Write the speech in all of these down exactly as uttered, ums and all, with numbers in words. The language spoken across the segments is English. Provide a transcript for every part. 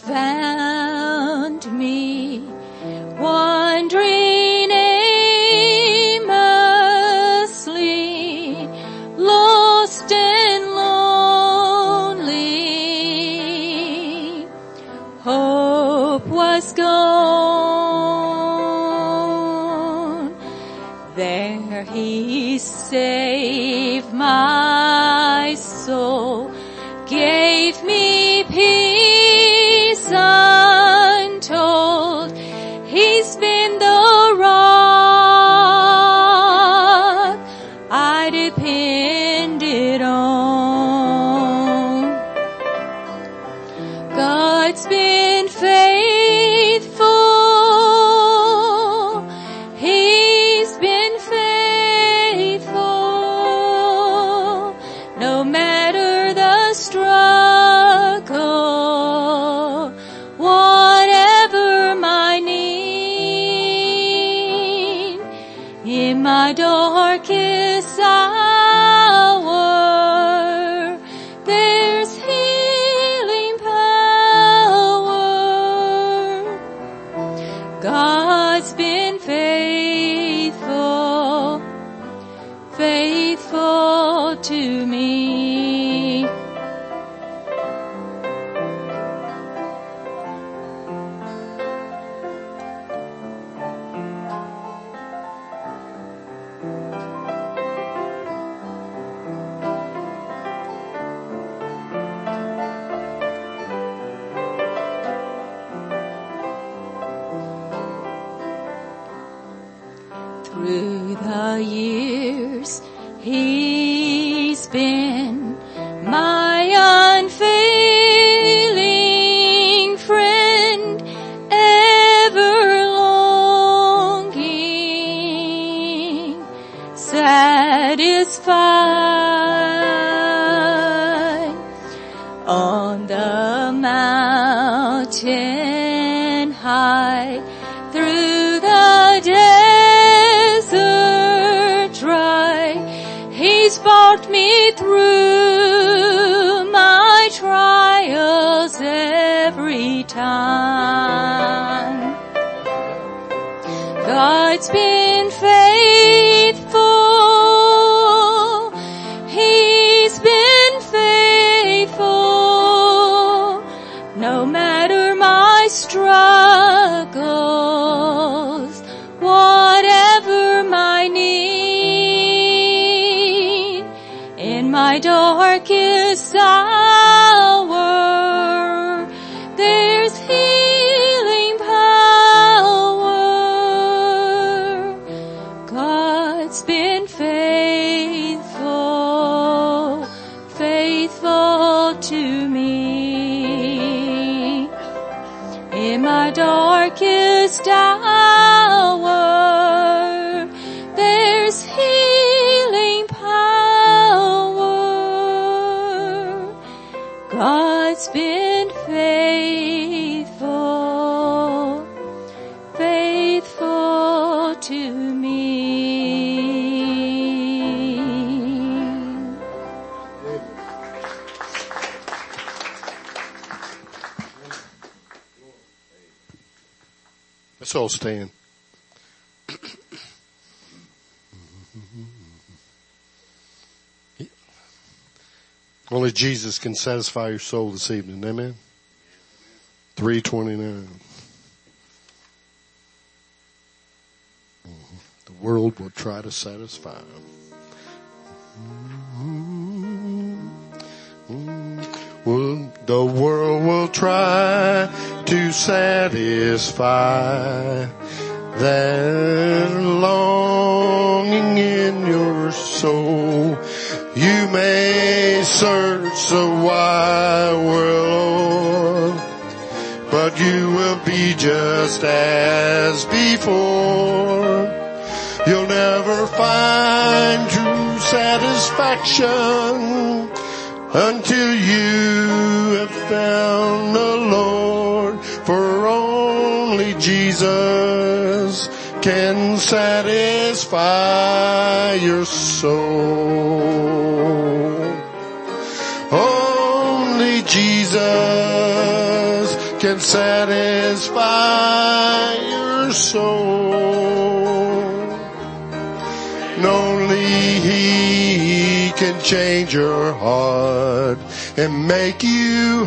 found me wandering aimlessly, lost and lonely. Hope was gone. There he saved my soul, gave me peace untold. He's been the rock I depended on. God's been faithful. He's been faithful. No matter the struggle, whatever my need, in my darkest hour, there's healing power. God's been faithful, faithful to me. Through the years, He's been my unfailing friend, ever longing, satisfied on the mountain high, through the desert dry. He's brought me through my trials every time. God's been faithful. He's been faithful. No matter my struggles, whatever my need, in my darkest hour, there's healing power. God's been faithful, faithful to me. In my darkest hour, there's healing power. God's been faithful, faithful to me. Let's all stand. Only Jesus can satisfy your soul this evening. Amen. three twenty-nine. The world will try to satisfy him. Well, the world will try to satisfy that longing in your soul. You may search the wide world, but you will be just as before. You'll never find true satisfaction until you have found the Lord, for only Jesus can satisfy your soul. Only Jesus can satisfy your soul. And only He can change your heart and make you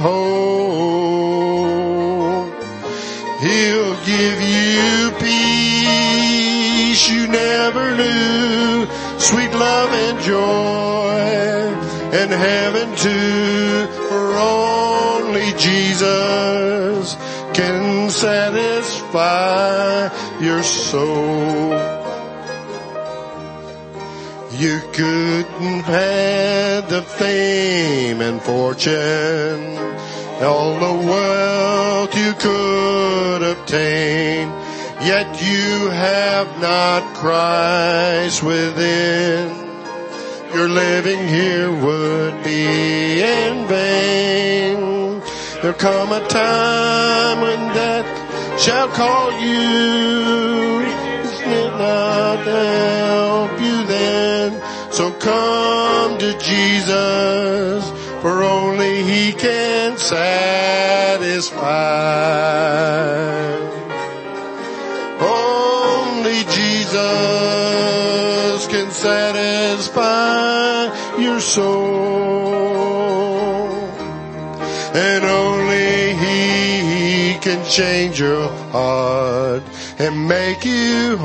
whole. He'll give you peace you never knew, sweet love and joy, and heaven too, for only Jesus can satisfy your soul. You couldn't have the fame and fortune, all the wealth you could obtain, yet you have not Christ within. Your living here would be in vain. There'll come a time when death shall call you. It's not to help you then. So come to Jesus, for only He can satisfy. Only Jesus can satisfy your soul. And only He can change your heart and make you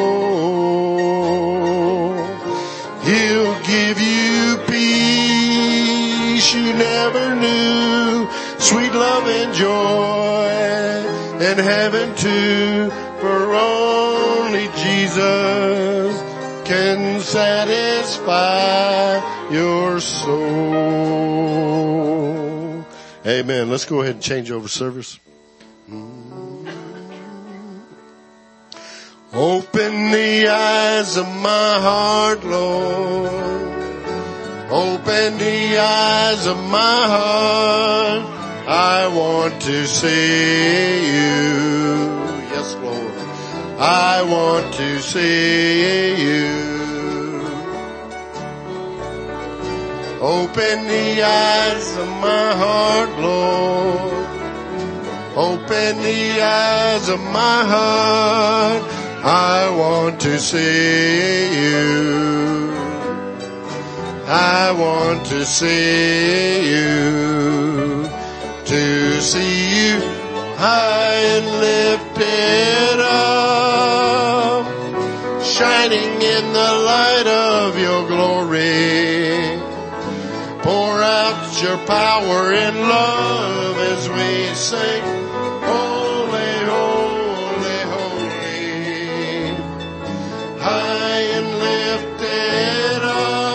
whole. He'll give you peace you never knew, sweet love and joy, and heaven too, for only Jesus can satisfy your soul. Amen. Let's go ahead and change over service. Open the eyes of my heart, Lord. Open the eyes of my heart. I want to see you. Yes, Lord. I want to see you. Open the eyes of my heart, Lord. Open the eyes of my heart. I want to see you. I want to see you. To see you high and lifted up, shining in the light of your glory. Pour out your power and love as we sing, holy, holy, holy. High and lifted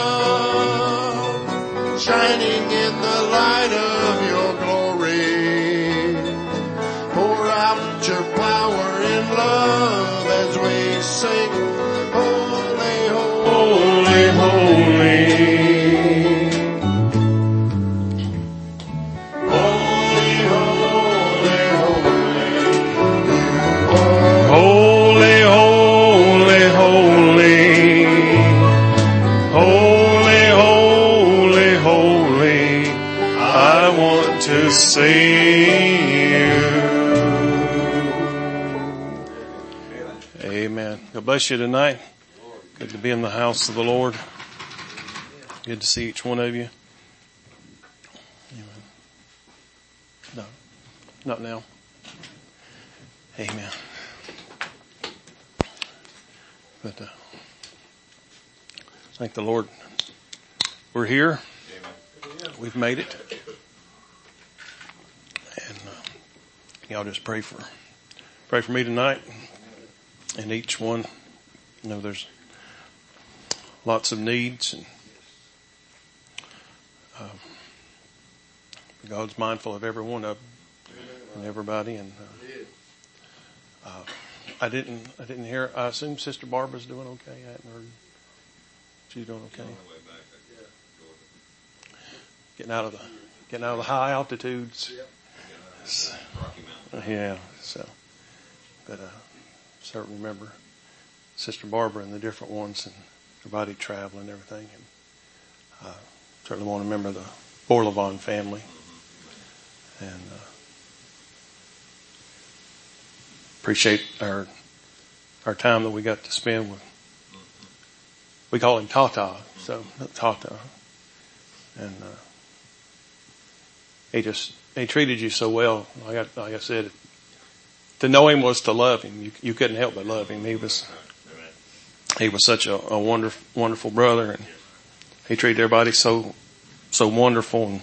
up, shining in the light of your glory. Pour out your power and love as we sing, holy, holy, holy. See you. Amen. God bless you tonight. Good to be in the house of the Lord. Good to see each one of you. Amen. No, not now. Amen. But uh, thank the Lord. We're here. We've made it. Y'all just pray for, pray for me tonight and each one. You know, there's lots of needs, and uh, God's mindful of every one of them and everybody. And uh, uh, I didn't, I didn't hear. I assume Sister Barbara's doing okay. I hadn't heard. She's doing okay. Getting out of the, getting out of the high altitudes. Yeah, so, but, uh, certainly remember Sister Barbara and the different ones and everybody traveling and everything. And, uh, certainly want to remember the Borlavon family. And, uh, appreciate our, our time that we got to spend with, we call him Tata, so Tata. And, uh, he just, he treated you so well. Like I, like I said, to know him was to love him. You, you couldn't help but love him. He was, he was such a, a wonderful, wonderful brother, and he treated everybody so, so wonderful, and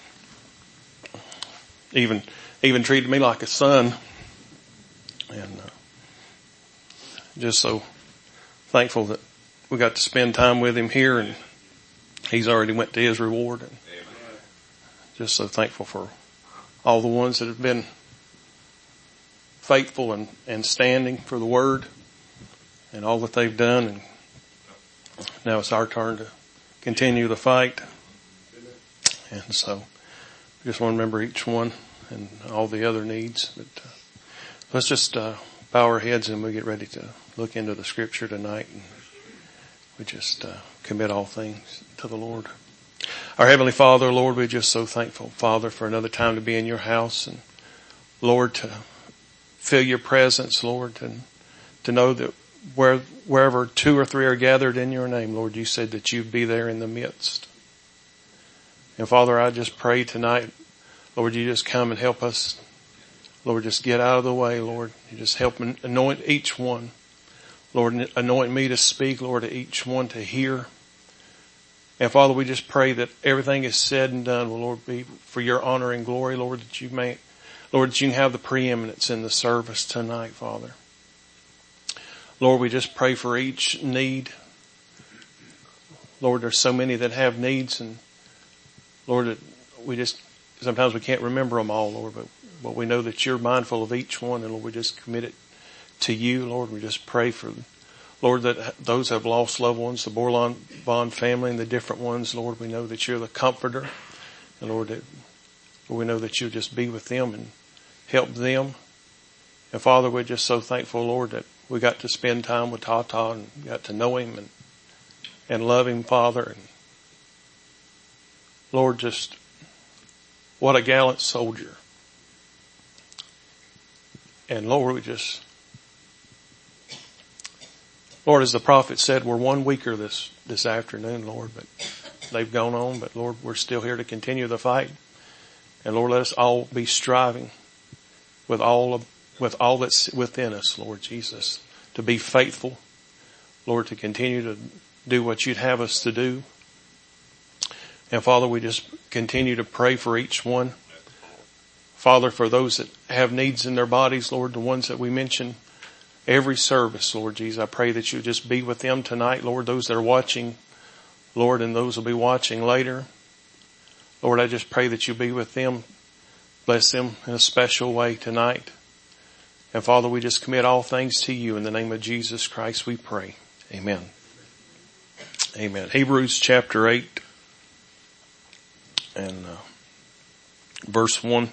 even, even treated me like a son. And, uh, just so thankful that we got to spend time with him here, and he's already went to his reward, and just so thankful for all the ones that have been faithful and, and standing for the word and all that they've done. And now it's our turn to continue the fight. And so we just want to remember each one and all the other needs. But uh, let's just uh, bow our heads and we get ready to look into the scripture tonight. And we just uh, commit all things to the Lord. Our Heavenly Father, Lord, we're just so thankful, Father, for another time to be in your house, and Lord, to feel your presence, Lord, and to know that where, wherever two or three are gathered in your name, Lord, you said that you'd be there in the midst. And Father, I just pray tonight, Lord, you just come and help us. Lord, just get out of the way, Lord. You just help anoint each one. Lord, anoint me to speak, Lord, to each one to hear. And Father, we just pray that everything is said and done will, Lord, be for your honor and glory, Lord, that you may, Lord, that you can have the preeminence in the service tonight, Father. Lord, we just pray for each need. Lord, there's so many that have needs, and Lord, that we just, sometimes we can't remember them all, Lord, but, but we know that you're mindful of each one, and Lord, we just commit it to you, Lord. We just pray for them. Lord, that those have lost loved ones, the Borlon Bond family and the different ones, Lord, we know that you're the comforter. And Lord, that we know that you'll just be with them and help them. And Father, we're just so thankful, Lord, that we got to spend time with Tata and got to know him and, and love him, Father. And Lord, just what a gallant soldier. And Lord, we just, Lord, as the prophet said, we're one weaker this, this afternoon, Lord, but they've gone on. But Lord, we're still here to continue the fight. And Lord, let us all be striving with all of, with all that's within us, Lord Jesus, to be faithful, Lord, to continue to do what you'd have us to do. And Father, we just continue to pray for each one. Father, for those that have needs in their bodies, Lord, the ones that we mentioned, every service, Lord Jesus, I pray that you just be with them tonight, Lord, those that are watching, Lord, and those will be watching later. Lord, I just pray that you be with them. Bless them in a special way tonight. And Father, we just commit all things to you in the name of Jesus Christ, we pray. Amen. Amen. Hebrews chapter eight and uh, verse one.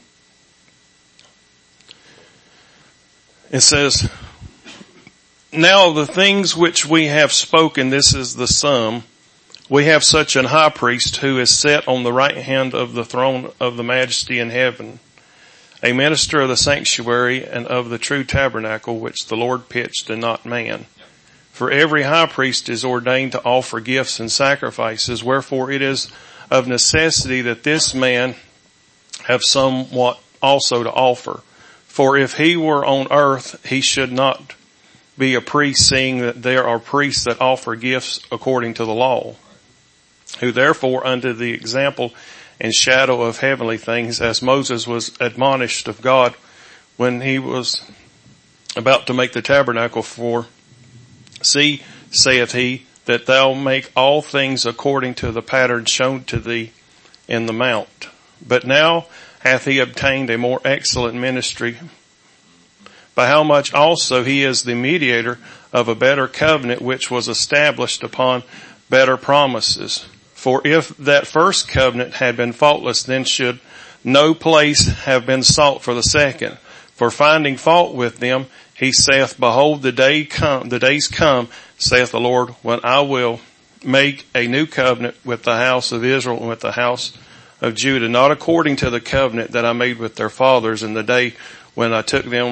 It says, now the things which we have spoken, this is the sum. We have such an high priest who is set on the right hand of the throne of the majesty in heaven, a minister of the sanctuary and of the true tabernacle which the Lord pitched and not man. For every high priest is ordained to offer gifts and sacrifices, wherefore it is of necessity that this man have somewhat also to offer. For if he were on earth, he should not be a priest, seeing that there are priests that offer gifts according to the law, who therefore under the example and shadow of heavenly things, as Moses was admonished of God when he was about to make the tabernacle, for see, saith he, that thou make all things according to the pattern shown to thee in the mount. But now hath he obtained a more excellent ministry, by how much also he is the mediator of a better covenant, which was established upon better promises. For if that first covenant had been faultless, then should no place have been sought for the second. For finding fault with them, he saith, behold, the day come, the days come, saith the Lord, when I will make a new covenant with the house of Israel and with the house of Judah, not according to the covenant that I made with their fathers in the day when I took them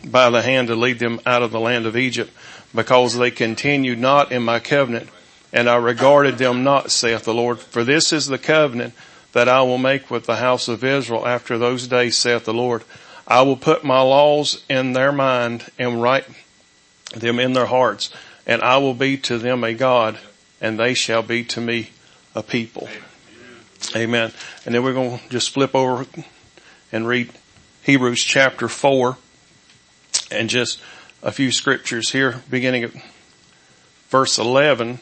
by the hand to lead them out of the land of Egypt, because they continued not in my covenant, and I regarded them not, saith the Lord. For this is the covenant that I will make with the house of Israel after those days, saith the Lord. I will put my laws in their mind and write them in their hearts, and I will be to them a God, and they shall be to me a people. Amen. And then we're going to just flip over and read Hebrews chapter four, and just a few scriptures here, beginning at verse eleven.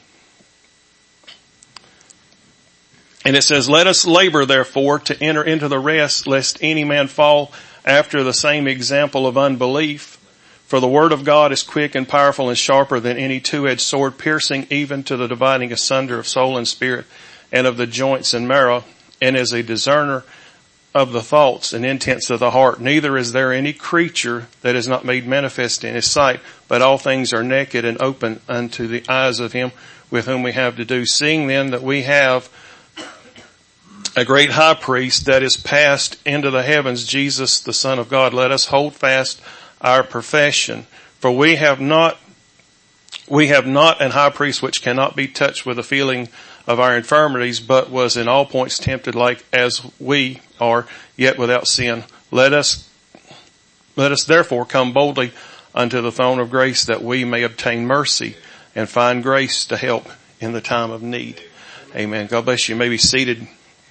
And it says, let us labor therefore to enter into the rest, lest any man fall after the same example of unbelief. For the word of God is quick and powerful and sharper than any two-edged sword, piercing even to the dividing asunder of soul and spirit, and of the joints and marrow, and is a discerner of the thoughts and intents of the heart. Neither is there any creature that is not made manifest in his sight, but all things are naked and open unto the eyes of him with whom we have to do. Seeing then that we have a great high priest that is passed into the heavens, Jesus the Son of God, let us hold fast our profession. For we have not, we have not an high priest which cannot be touched with the feeling of our infirmities, but was in all points tempted like as we are, yet without sin. Let us, let us therefore come boldly unto the throne of grace, that we may obtain mercy and find grace to help in the time of need. Amen. God bless you. You may be seated.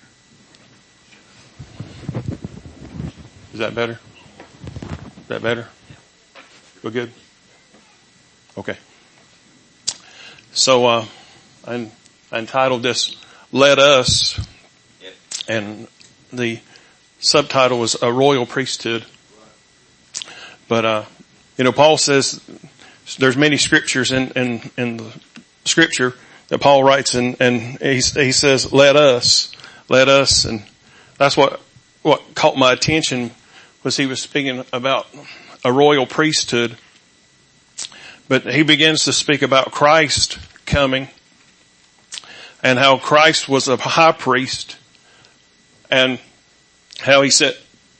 Is that better? Is that better? We're good? Okay. So, uh, I, I entitled this, Let Us, and the subtitle was A Royal Priesthood. But, uh, you know, Paul says there's many scriptures in, in, in the scripture that Paul writes, and, and he, he says, let us, let us, and that's what, what caught my attention was he was speaking about a royal priesthood. But he begins to speak about Christ coming and how Christ was a high priest, and how he said,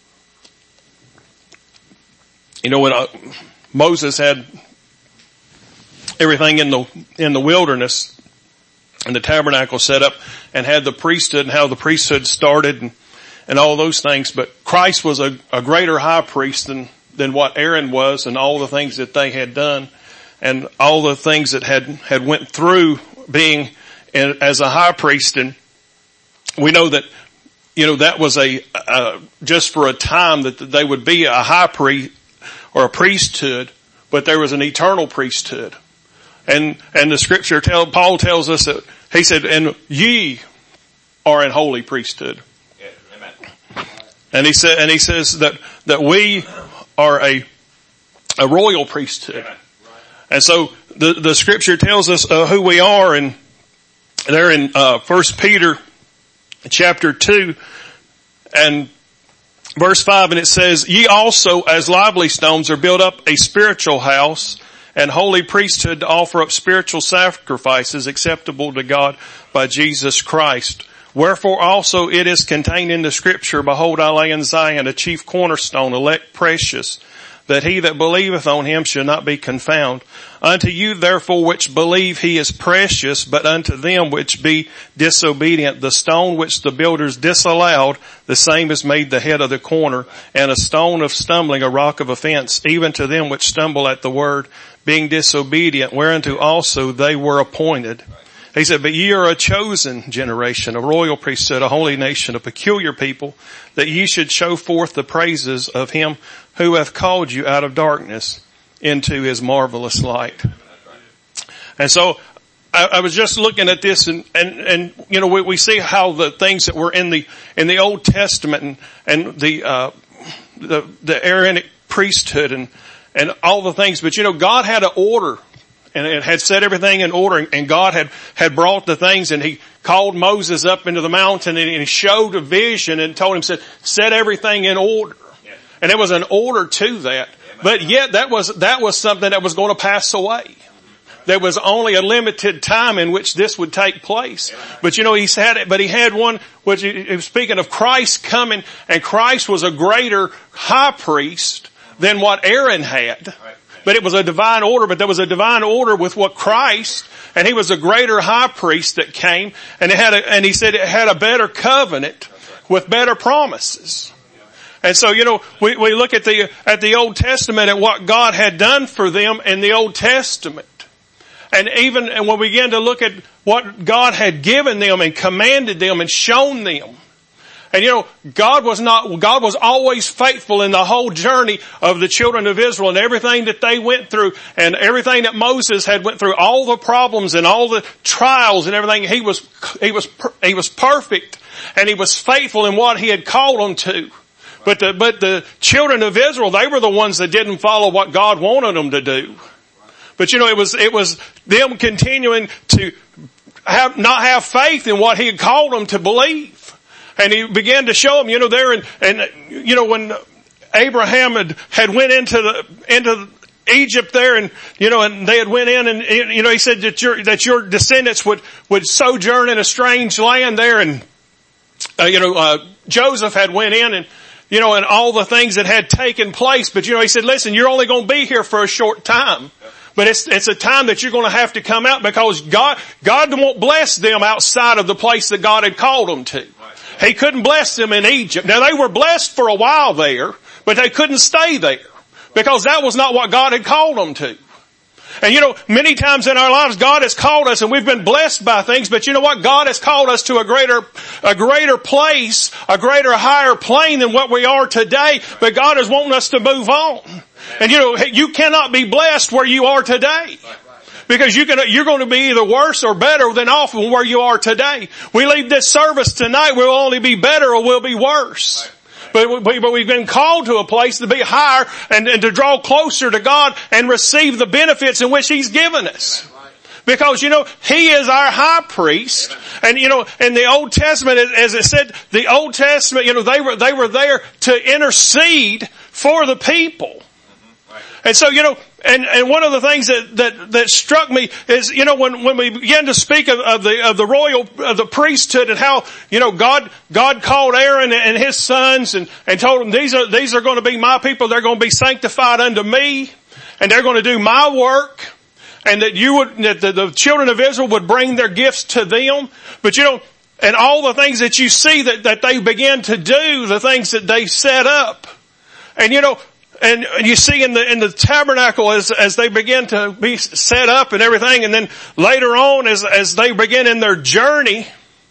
you know, when uh, Moses had everything in the, in the wilderness and the tabernacle set up and had the priesthood, and how the priesthood started and, and all those things. But Christ was a, a greater high priest than, than what Aaron was, and all the things that they had done and all the things that had, had went through being in, as a high priest. And we know that, you know, that was a, uh, just for a time that they would be a high priest or a priesthood, but there was an eternal priesthood. And, and the scripture tell, Paul tells us that he said, and ye are an holy priesthood. And he said, and he says that, that we are a, a royal priesthood. And so the, the scripture tells us uh, who we are, and there in, uh, First Peter chapter two and verse five, and it says, ye also as lively stones are built up a spiritual house and holy priesthood to offer up spiritual sacrifices acceptable to God by Jesus Christ. Wherefore also it is contained in the scripture, behold, I lay in Zion a chief cornerstone, elect precious, that he that believeth on him shall not be confounded. Unto you therefore which believe he is precious, but unto them which be disobedient, the stone which the builders disallowed, the same is made the head of the corner, and a stone of stumbling, a rock of offense, even to them which stumble at the word, being disobedient, whereunto also they were appointed. He said, but ye are a chosen generation, a royal priesthood, a holy nation, a peculiar people, that ye should show forth the praises of him who hath called you out of darkness into his marvelous light. And so I, I was just looking at this, and, and, and you know, we, we see how the things that were in the, in the Old Testament and, and the, uh, the, the Aaronic priesthood and, and all the things, but you know, God had an order. And it had set everything in order, and God had, had brought the things, and he called Moses up into the mountain, and he showed a vision and told him, said, set everything in order. Yeah. And there was an order to that. Yeah, but yet that was, that was something that was going to pass away. There was only a limited time in which this would take place. Yeah. But you know, he had it, but he had one, which he was speaking of Christ coming, and Christ was a greater high priest than what Aaron had. But it was a divine order, but there was a divine order with what Christ, and he was a greater high priest that came, and it had a, and he said it had a better covenant with better promises. And so, you know, we, we look at the, at the Old Testament and what God had done for them in the Old Testament. And even, and when we begin to look at what God had given them and commanded them and shown them. And you know, God was not, God was always faithful in the whole journey of the children of Israel and everything that they went through and everything that Moses had went through, all the problems and all the trials and everything. He was, he was, he was perfect and he was faithful in what he had called them to. But the, but the children of Israel, they were the ones that didn't follow what God wanted them to do. But you know, it was, it was them continuing to have, not have faith in what he had called them to believe. And he began to show them, you know, there and, and, you know, when Abraham had, had went into the, into Egypt there and, you know, and they had went in and, you know, he said that your, that your descendants would, would sojourn in a strange land there and, uh, you know, uh, Joseph had went in and, you know, and all the things that had taken place. But, you know, he said, listen, you're only going to be here for a short time. But it's, it's a time that you're going to have to come out because God, God won't bless them outside of the place that God had called them to. He couldn't bless them in Egypt. Now they were blessed for a while there, but they couldn't stay there because that was not what God had called them to. And you know, many times in our lives, God has called us and we've been blessed by things, but you know what? God has called us to a greater, a greater place, a greater higher plane than what we are today, but God is wanting us to move on. And you know, you cannot be blessed where you are today. Because you can, you're going to be either worse or better than off from where you are today. We leave this service tonight, we'll only be better or we'll be worse. But, but we've been called to a place to be higher and, and to draw closer to God and receive the benefits in which He's given us. Because, you know, He is our high priest. And, you know, in the Old Testament, as it said, the Old Testament, you know, they were, they were there to intercede for the people. And so, you know, and, and one of the things that, that, that struck me is, you know, when, when we began to speak of, of the, of the royal, of the priesthood and how, you know, God, God called Aaron and his sons and, and told them, these are, these are going to be my people. They're going to be sanctified unto me and they're going to do my work and that you would, that the, the children of Israel would bring their gifts to them. But you know, and all the things that you see that, that they began to do, the things that they set up. And you know, And you see in the, in the tabernacle as, as they begin to be set up and everything, and then later on as, as they begin in their journey,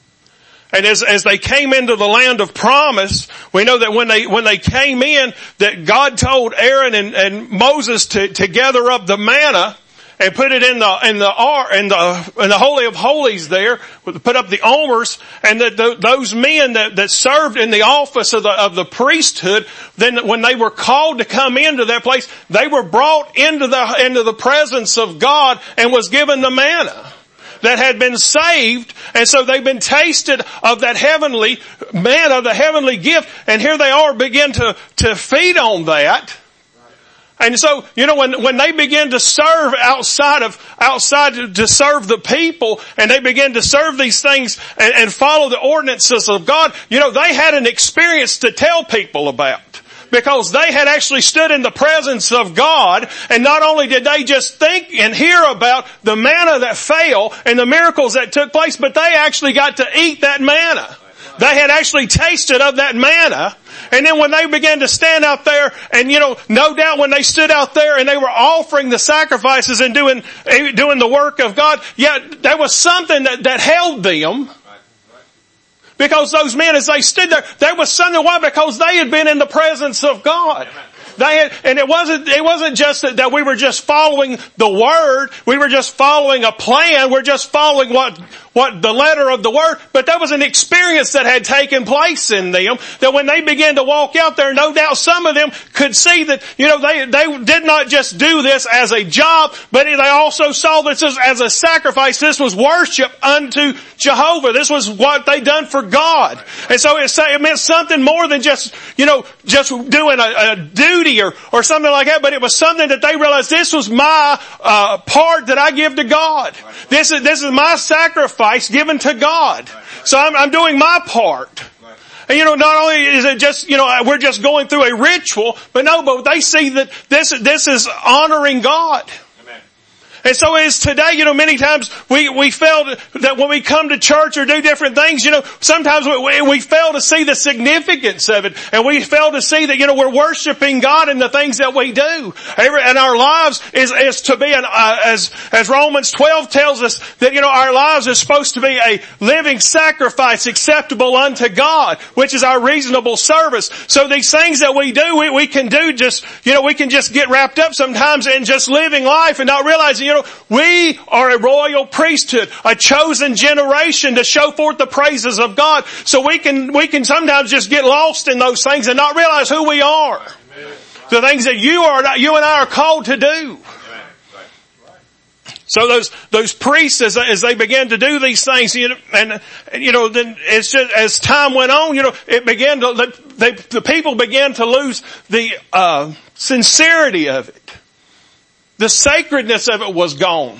and as, as they came into the land of promise, we know that when they, when they came in, that God told Aaron and, and Moses to, to gather up the manna, and put it in the, in the, in the, in the Holy of Holies there, put up the omers, and that the, those men that, that served in the office of the, of the priesthood, then when they were called to come into that place, they were brought into the, into the presence of God and was given the manna that had been saved. And so they've been tasted of that heavenly manna, the heavenly gift, and here they are begin to, to feed on that. And so, you know, when, when they begin to serve outside of, outside to, to serve the people, and they begin to serve these things and, and follow the ordinances of God, you know, they had an experience to tell people about. Because they had actually stood in the presence of God, and not only did they just think and hear about the manna that fell and the miracles that took place, but they actually got to eat that manna. They had actually tasted of that manna. And then when they began to stand out there, and you know, no doubt when they stood out there and they were offering the sacrifices and doing, doing the work of God, yet there was something that, that held them. Because those men, as they stood there, there was something. Why? Because they had been in the presence of God. They had, and it wasn't, it wasn't just that, that we were just following the Word. We were just following a plan. We're just following what, what the letter of the Word. But there was an experience that had taken place in them that when they began to walk out there, no doubt some of them could see that, you know, they, they did not just do this as a job, but they also saw this as, as a sacrifice. This was worship unto Jehovah. This was what they done for God. And so it, it meant something more than just, you know, just doing a, a duty Or, or something like that, but it was something that they realized this was my uh, part that I give to God. This is this is my sacrifice given to God. So I'm, I'm doing my part. And you know, not only is it just, you know, we're just going through a ritual, but no, but they see that this, this is honoring God. And so as today, you know, many times we, we fail to, that when we come to church or do different things, you know, sometimes we, we fail to see the significance of it. And we fail to see that, you know, we're worshiping God in the things that we do. And our lives is, is to be an, uh, as, as Romans twelve tells us that, you know, our lives is supposed to be a living sacrifice acceptable unto God, which is our reasonable service. So these things that we do, we, we can do just, you know, we can just get wrapped up sometimes in just living life and not realizing, you know, we are a royal priesthood, a chosen generation to show forth the praises of God. So we can, we can sometimes just get lost in those things and not realize who we are. Amen. The things that you are, you and I are called to do. So those, those priests, as, as they began to do these things, you know, and, and, you know, then it's just, as time went on, you know, it began to, they, the people began to lose the, uh, sincerity of it. The sacredness of it was gone.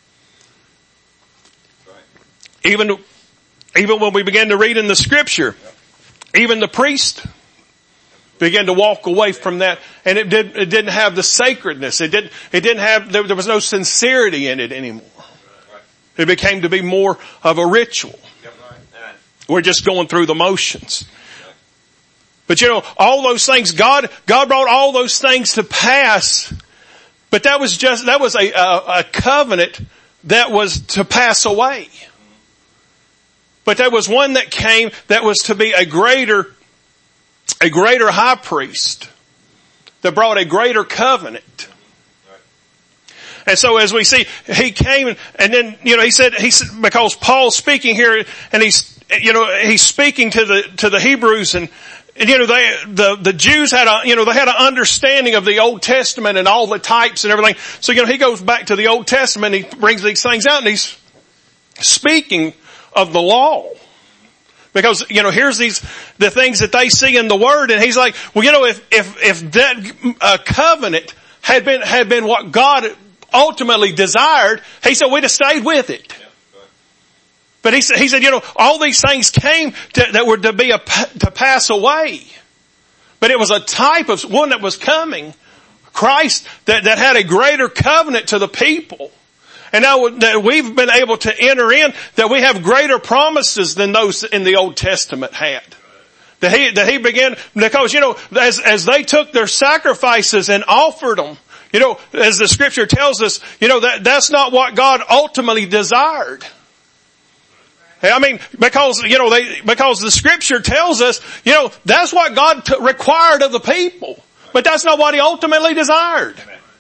Even, even when we began to read in the scripture, even the priest began to walk away from that, and it did, it didn't have the sacredness. It didn't, it didn't have, there, there was no sincerity in it anymore. It became to be more of a ritual. We're just going through the motions. But you know, all those things, God, God brought all those things to pass. But that was just, that was a, a, a covenant that was to pass away. But there was one that came that was to be a greater, a greater high priest that brought a greater covenant. And so as we see, he came and then, you know, he said, he said, because Paul's speaking here and he's, you know, he's speaking to the, to the Hebrews and, And you know, they, the, the Jews had a, you know, they had an understanding of the Old Testament and all the types and everything. So, you know, he goes back to the Old Testament, he brings these things out and he's speaking of the law. Because, you know, here's these, the things that they see in the Word and he's like, well, you know, if, if, if that uh, covenant had been, had been what God ultimately desired, he said we'd have stayed with it. But he said, he said, you know, all these things came to, that were to be a, to pass away. But it was a type of one that was coming. Christ that, that had a greater covenant to the people. And now that we've been able to enter in, that we have greater promises than those in the Old Testament had. That he, that he began, because, you know, as, as they took their sacrifices and offered them, you know, as the scripture tells us, you know, that, that's not what God ultimately desired. I mean, because, you know, they, because the scripture tells us, you know, that's what God t- required of the people. But that's not what he ultimately desired.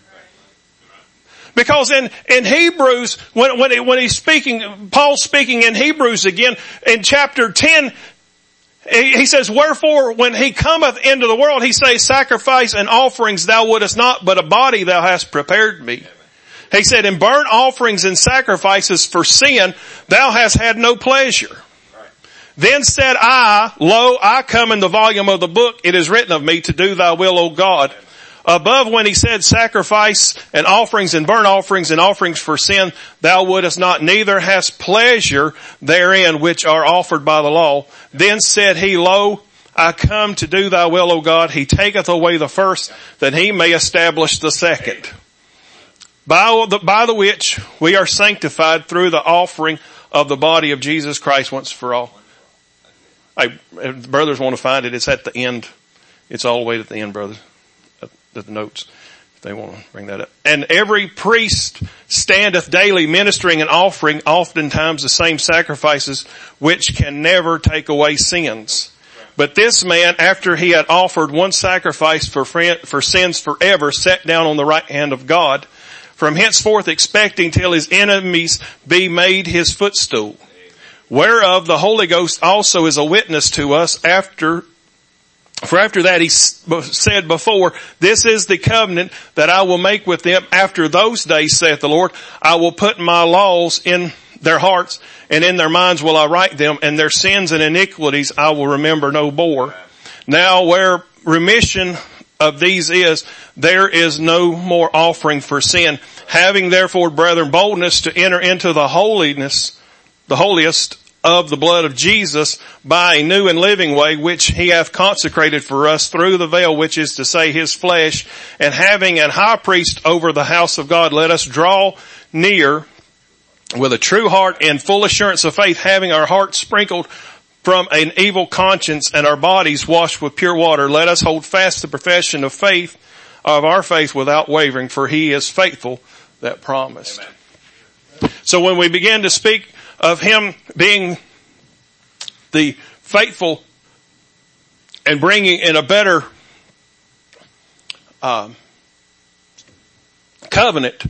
Because in, in Hebrews, when, when, he, when he's speaking, Paul's speaking in Hebrews again, in chapter ten, he, he says, wherefore when he cometh into the world, he says, sacrifice and offerings thou wouldest not, but a body thou hast prepared me. He said, in burnt offerings and sacrifices for sin, thou hast had no pleasure. Right. Then said I, lo, I come in the volume of the book. It is written of me to do thy will, O God. Above when he said sacrifice and offerings and burnt offerings and offerings for sin, thou wouldest not, neither hast pleasure therein which are offered by the law. Then said he, lo, I come to do thy will, O God. He taketh away the first, that he may establish the second. By the, by the which we are sanctified through the offering of the body of Jesus Christ once for all. Hey, if the brothers want to find it, it's at the end. It's all the way at the end, brothers. At the notes, if they want to bring that up. And every priest standeth daily ministering and offering oftentimes the same sacrifices which can never take away sins. But this man, after he had offered one sacrifice for, for sins forever, sat down on the right hand of God, from henceforth expecting till his enemies be made his footstool. Whereof the Holy Ghost also is a witness to us after, for after that he said before, this is the covenant that I will make with them after those days, saith the Lord. I will put my laws in their hearts and in their minds will I write them, and their sins and iniquities I will remember no more. Now where remission of these is, there is no more offering for sin. Having therefore, brethren, boldness to enter into the holiness, the holiest of the blood of Jesus by a new and living way, which he hath consecrated for us through the veil, which is to say his flesh. And having an high priest over the house of God, let us draw near with a true heart and full assurance of faith, having our hearts sprinkled from an evil conscience and our bodies washed with pure water. Let us hold fast the profession of faith, of our faith without wavering, for he is faithful that promised. Amen. So when we begin to speak of him being the faithful and bringing in a better um, covenant.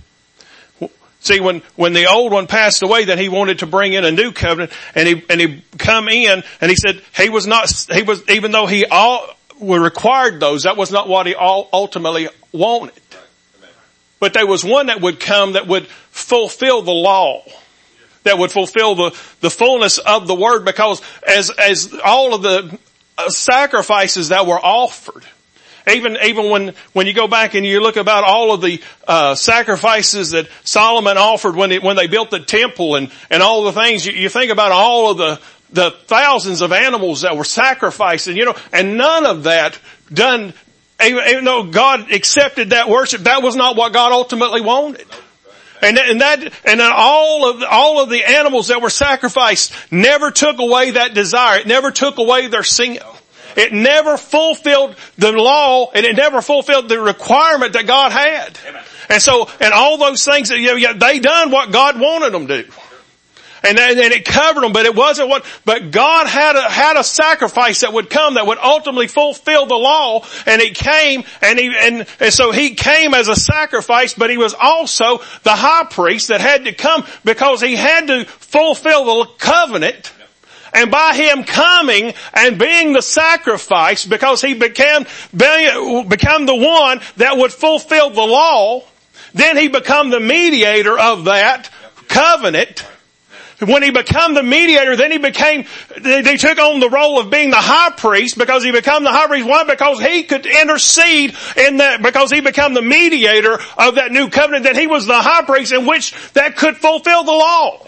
See, when, when the old one passed away, then he wanted to bring in a new covenant, and he, and he come in, and he said he was not, he was, even though he all were required those, that was not what he all ultimately wanted. But there was one that would come that would fulfill the law, that would fulfill the, the fullness of the word, because as, as all of the sacrifices that were offered, even, even when, when you go back and you look about all of the, uh, sacrifices that Solomon offered when it, when they built the temple and, and all the things, you, you think about all of the, the thousands of animals that were sacrificed, and you know, and none of that done, even, even though God accepted that worship, that was not what God ultimately wanted. And, and that, and then all of, all of the animals that were sacrificed never took away that desire. It never took away their sin. It never fulfilled the law, and it never fulfilled the requirement that God had. Amen. And so, and all those things, that, you know, they done what God wanted them to do. And then and it covered them, but it wasn't what, but God had a, had a sacrifice that would come that would ultimately fulfill the law, and it came, and he, and, and so he came as a sacrifice, but he was also the high priest that had to come because he had to fulfill the covenant. And by him coming and being the sacrifice, because he became, became the one that would fulfill the law, then he became the mediator of that covenant. When he became the mediator, then he became, they took on the role of being the high priest, because he became the high priest. Why? Because he could intercede in that, because he became the mediator of that new covenant, that he was the high priest in which that could fulfill the law.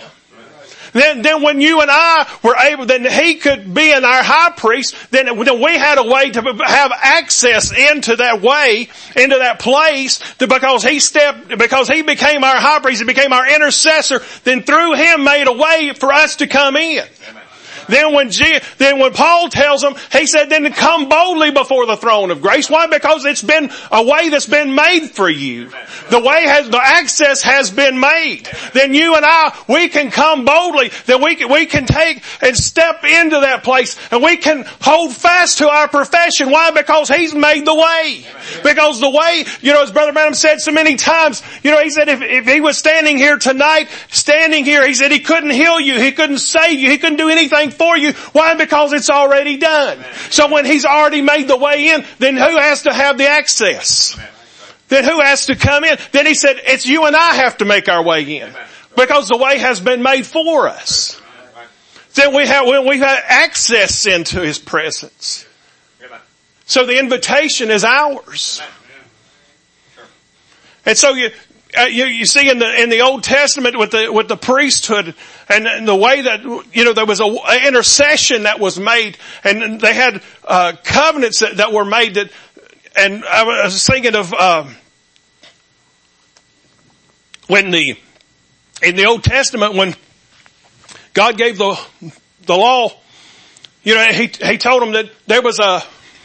Then, then when you and I were able, then he could be in our high priest, then, then we had a way to have access into that way, into that place, to, because he stepped, because he became our high priest, he became our intercessor, then through him made a way for us to come in. Amen. Then when G, then when Paul tells them, he said, then to come boldly before the throne of grace. Why? Because it's been a way that's been made for you. The way has, the access has been made. Then you and I, we can come boldly. Then we can, we can take and step into that place, and we can hold fast to our profession. Why? Because he's made the way. Because the way, you know, as Brother Branham said so many times, you know, he said if, if he was standing here tonight, standing here, he said he couldn't heal you, he couldn't save you, he couldn't do anything for you. Why? Because it's already done. So when he's already made the way in, then who has to have the access? Then who has to come in? Then he said, it's you and I have to make our way in, because the way has been made for us. Then we have, we have access into his presence. So the invitation is ours. And so you, Uh, you, you see in the in the Old Testament with the with the priesthood and, and the way that, you know, there was a, a intercession that was made, and they had uh, covenants that, that were made. That, and I was thinking of uh, when the in the Old Testament when God gave the the law, you know, he he told them that there was a,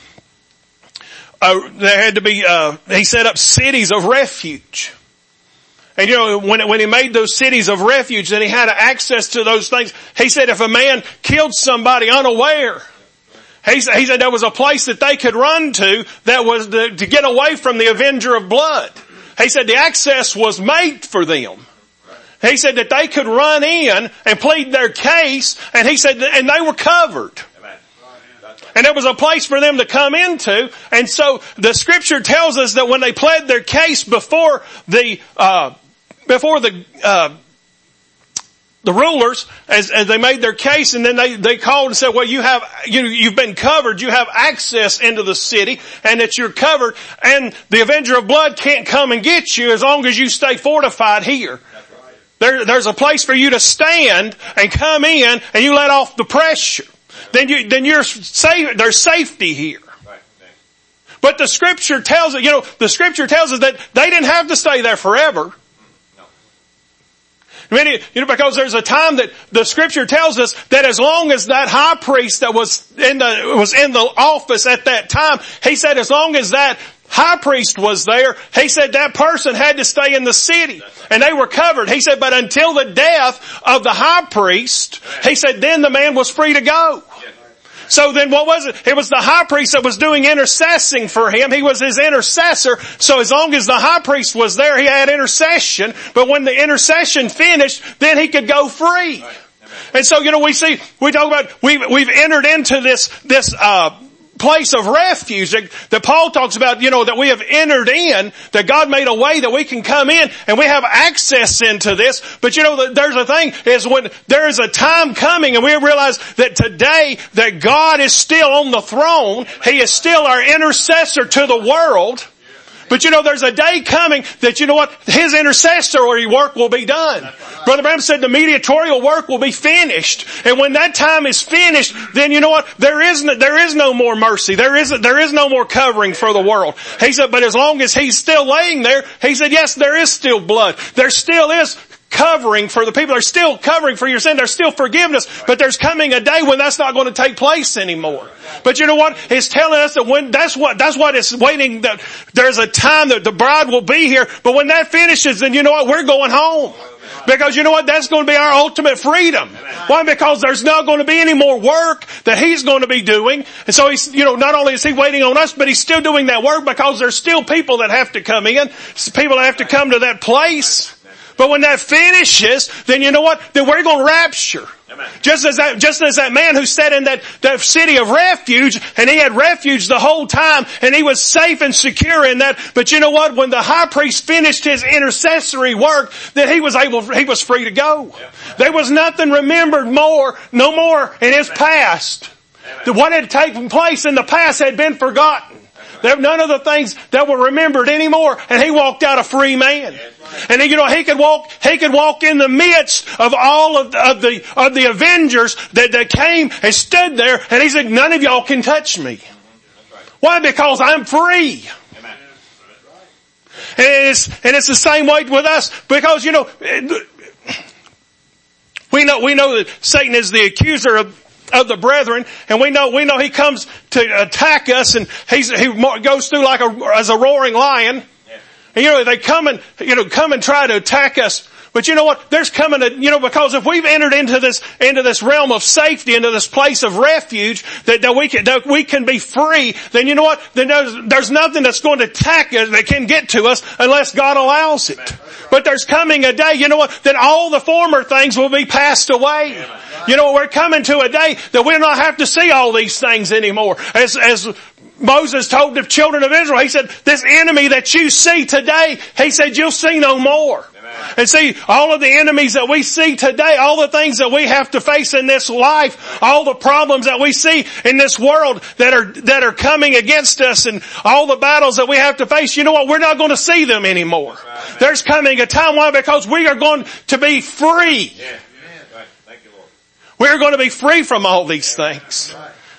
a there had to be uh, he set up cities of refuge. And you know, when, when he made those cities of refuge, then he had access to those things. He said if a man killed somebody unaware, he said, he said there was a place that they could run to that was to, to get away from the avenger of blood. He said the access was made for them. He said that they could run in and plead their case, and he said, and they were covered. And there was a place for them to come into. And so the scripture tells us that when they pled their case before the, uh, before the, uh, the rulers, as, as they made their case, and then they, they called and said, well, you have, you, you've been covered, you have access into the city, and that you're covered, and the avenger of blood can't come and get you as long as you stay fortified here. There, there's a place for you to stand and come in and you let off the pressure. Then you, then you're safe, there's safety here. But the scripture tells us, you know, the scripture tells us that they didn't have to stay there forever. I mean, you know, because there's a time that the scripture tells us that as long as that high priest that was in the, was in the office at that time, he said as long as that high priest was there, he said that person had to stay in the city. And they were covered. He said, but until the death of the high priest, he said then the man was free to go. So then what was it? It was the high priest that was doing intercessing for him. He was his intercessor. So as long as the high priest was there, he had intercession. But when the intercession finished, then he could go free. And so, you know, we see, we talk about, we've, we've entered into this, this, uh, place of refuge that, that Paul talks about, you know, that we have entered in, that God made a way that we can come in and we have access into this. But you know, there's a thing is when there is a time coming and we realize that today that God is still on the throne. He is still our intercessor to the world. But you know, there's a day coming that, you know what, his intercessory work will be done. Brother Branham said the mediatorial work will be finished. And when that time is finished, then you know what, there is no, there is no more mercy. There is, there is no more covering for the world. He said, but as long as he's still laying there, he said, yes, there is still blood. There still is covering for the people. There's still covering for your sin. There's still forgiveness. But there's coming a day when that's not going to take place anymore. But you know what? It's telling us that when, that's what, that's what it's waiting, that there's a time that the bride will be here. But when that finishes, then you know what? We're going home. Because you know what? That's going to be our ultimate freedom. Why? Because there's not going to be any more work that he's going to be doing. And so he's, you know, not only is he waiting on us, but he's still doing that work because there's still people that have to come in. People that have to come to that place. But when that finishes, then you know what? Then we're going to rapture. Amen. Just as that, just as that man who sat in that, that city of refuge, and he had refuge the whole time, and he was safe and secure in that. But you know what? When the high priest finished his intercessory work, then he was able, he was free to go. Yeah. There was nothing remembered more, no more in his past. That what had taken place in the past had been forgotten. There were none of the things that were remembered anymore, and he walked out a free man. And you know, he could walk, he could walk in the midst of all of the, of the, of the Avengers that, that came and stood there, and he said, none of y'all can touch me. Why? Because I'm free. And it's, and it's the same way with us, because you know, we know, we know that Satan is the accuser of of the brethren, and we know, we know he comes to attack us, and he's, he goes through like a, as a roaring lion. Yeah. And you know, they come and, you know, come and try to attack us. But you know what? There's coming a, you know, because if we've entered into this, into this realm of safety, into this place of refuge, that, that we can, that we can be free, then you know what? Then there's, there's nothing that's going to attack us that can get to us unless God allows it. But there's coming a day, you know what? That all the former things will be passed away. You know, we're coming to a day that we'll not have to see all these things anymore. As, as Moses told the children of Israel, he said, this enemy that you see today, he said, you'll see no more. And see, all of the enemies that we see today, all the things that we have to face in this life, all the problems that we see in this world that are, that are coming against us, and all the battles that we have to face, you know what? We're not going to see them anymore. There's coming a time, why? Because we are going to be free. We're going to be free from all these things.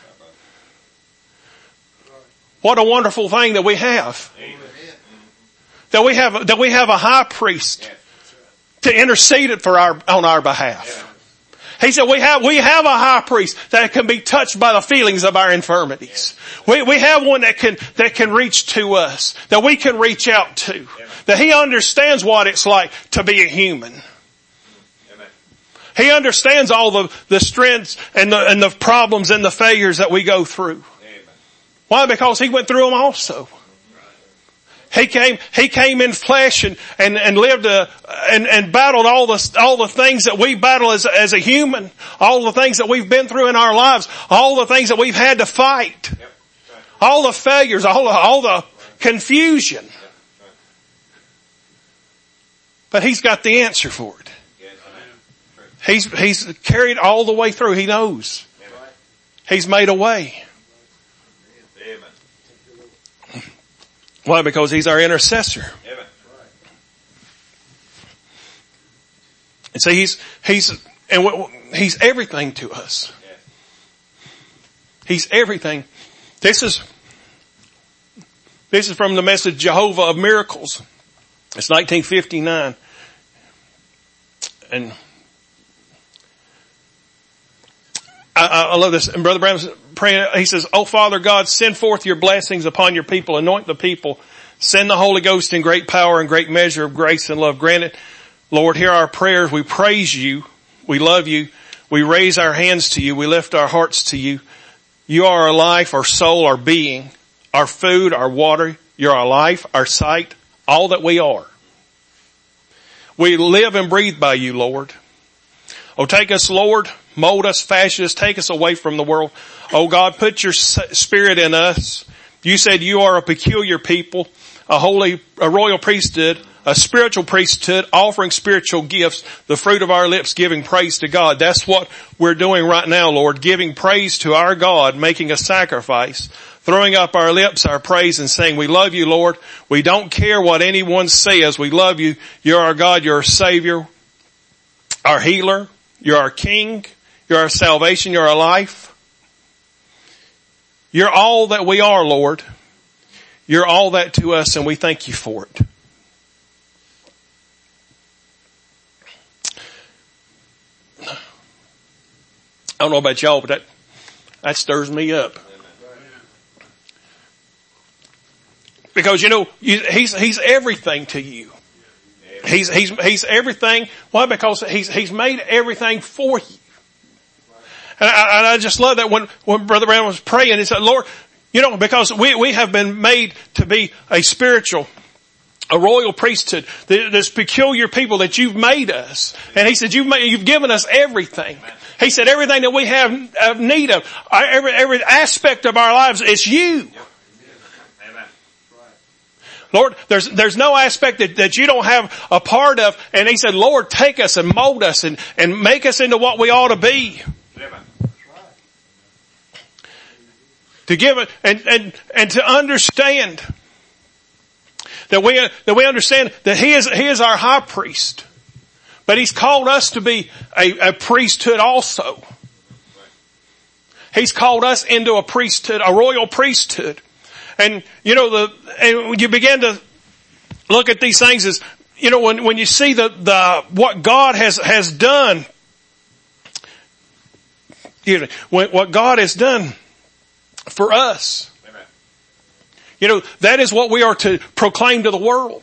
What a wonderful thing that we have. That we have, that we have a high priest to intercede it for our, on our behalf. He said we have, we have a high priest that can be touched by the feelings of our infirmities. We, we have one that can, that can reach to us, that we can reach out to, that he understands what it's like to be a human. He understands all the, the strengths and the, and the problems and the failures that we go through. Why? Because he went through them also. He came, he came in flesh and, and, and lived a, and, and battled all the, all the things that we battle as, as a human, all the things that we've been through in our lives, all the things that we've had to fight, all the failures, all the, all the confusion. But he's got the answer for it. He's, he's carried all the way through. He knows. He's made a way. Why? Because he's our intercessor. And so he's, he's, and what, he's everything to us. He's everything. This is, this is from the Message Jehovah of Miracles. It's nineteen fifty-nine. And I, I love this. And Brother Branham's praying, he says, "Oh Father God, send forth your blessings upon your people. Anoint the people. Send the Holy Ghost in great power and great measure of grace and love. Grant it. Lord, hear our prayers. We praise you. We love you. We raise our hands to you. We lift our hearts to you. You are our life, our soul, our being, our food, our water. You're our life, our sight, all that we are. We live and breathe by you, Lord. Oh, take us, Lord. Mold us, fashion us, take us away from the world. Oh God, put your spirit in us. You said you are a peculiar people, a holy, a royal priesthood, a spiritual priesthood, offering spiritual gifts, the fruit of our lips, giving praise to God." That's what we're doing right now, Lord, giving praise to our God, making a sacrifice, throwing up our lips, our praise, and saying, "We love you, Lord. We don't care what anyone says. We love you. You're our God. You're our Savior, our healer. You're our King. You're our salvation. You're our life. You're all that we are, Lord. You're all that to us, and we thank you for it." I don't know about y'all, but that, that stirs me up. Because, you know, you, he's, he's everything to you. He's, he's, he's everything. Why? Because he's, he's made everything for you. And I, and I just love that when, when Brother Brown was praying, he said, "Lord, you know, because we, we have been made to be a spiritual, a royal priesthood, this peculiar people that you've made us." And he said, you've made, you've given us everything. He said, everything that we have, have need of, every, every aspect of our lives, it's you. Amen. Lord, there's, there's no aspect that, that you don't have a part of. And he said, "Lord, take us and mold us and, and make us into what we ought to be." Amen. To give it, and, and, and to understand that we, that we understand that he is, he is our high priest. But he's called us to be a, a priesthood also. He's called us into a priesthood, a royal priesthood. And, you know, the, and when you begin to look at these things as, you know, when, when you see the, the, what God has, has done, excuse me, when, what God has done for us, Amen. You know, that is what we are to proclaim to the world.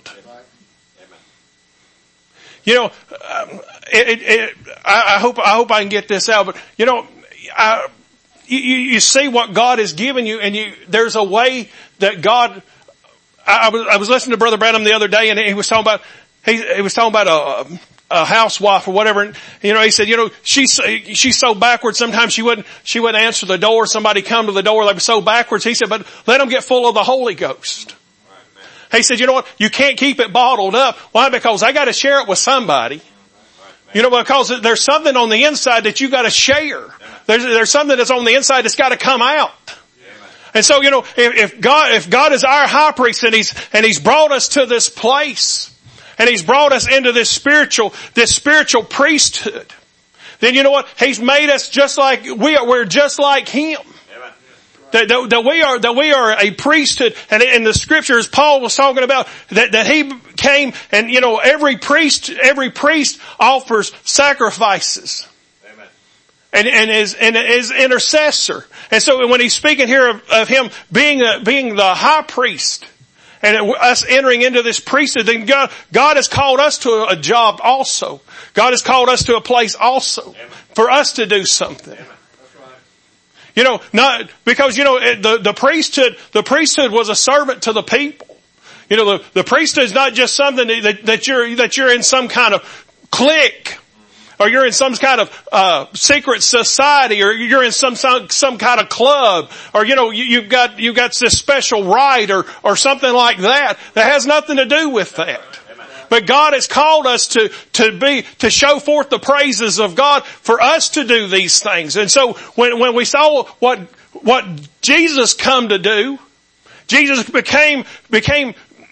You know, um, it, it, it, I, I hope I hope I can get this out. But you know, I, you, you see what God has given you, and you there's a way that God. I, I was I was listening to Brother Branham the other day, and he was talking about he, he was talking about a, a housewife or whatever. And, you know, he said, you know, she's she's so backwards. Sometimes she wouldn't she wouldn't answer the door. Somebody come to the door. They were so backwards. He said, but let them get full of the Holy Ghost. He said, you know what? You can't keep it bottled up. Why? Because I got to share it with somebody. You know, because there's something on the inside that you got to share. There's, there's something that's on the inside that's got to come out. And so, you know, if, if God, if God is our high priest and he's, and he's brought us to this place and he's brought us into this spiritual, this spiritual priesthood, then you know what? He's made us just like, we are, we're just like him. That, that, that we are, that we are a priesthood, and in the scriptures, Paul was talking about that, that he came, and you know, every priest, every priest offers sacrifices. Amen. And, and is, and is intercessor. And so when he's speaking here of, of him being a, being the high priest, and us entering into this priesthood, then God, God has called us to a, a job also. God has called us to a place also. Amen. For us to do something. Amen. You know, not, because, you know, the, the priesthood, the priesthood was a servant to the people. You know, the, the priesthood is not just something that, that you're, that you're in some kind of clique, or you're in some kind of, uh, secret society, or you're in some, some, some kind of club, or, you know, you, you've got, you've got this special right, or, or something like that. That has nothing to do with that. But God has called us to, to be, to show forth the praises of God for us to do these things. And so when, when we saw what, what Jesus come to do, Jesus became, became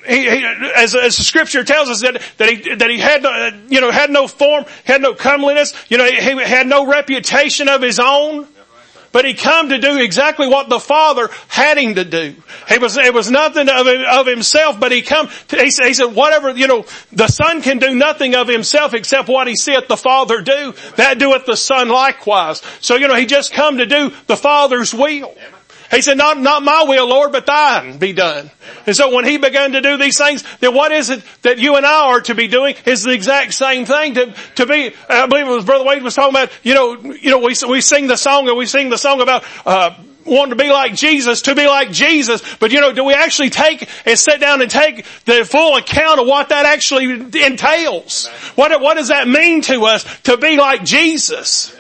he, he as, as the scripture tells us that, that he, that he had, no, you know, had no form, had no comeliness, you know, he, he had no reputation of his own. But he come to do exactly what the Father had him to do. It was, it was nothing of, of himself, but he come to, he said, he said, whatever, you know, the Son can do nothing of himself except what he seeth the Father do. That doeth the Son likewise. So, you know, he just come to do the Father's will. He said, not, not my will, Lord, but thine be done. And so when he began to do these things, then what is it that you and I are to be doing is the exact same thing. To, to be, I believe it was Brother Wade was talking about, you know, you know, we, we sing the song and we sing the song about, uh, wanting to be like Jesus, to be like Jesus. But you know, do we actually take and sit down and take the full account of what that actually entails? What, what does that mean to us to be like Jesus?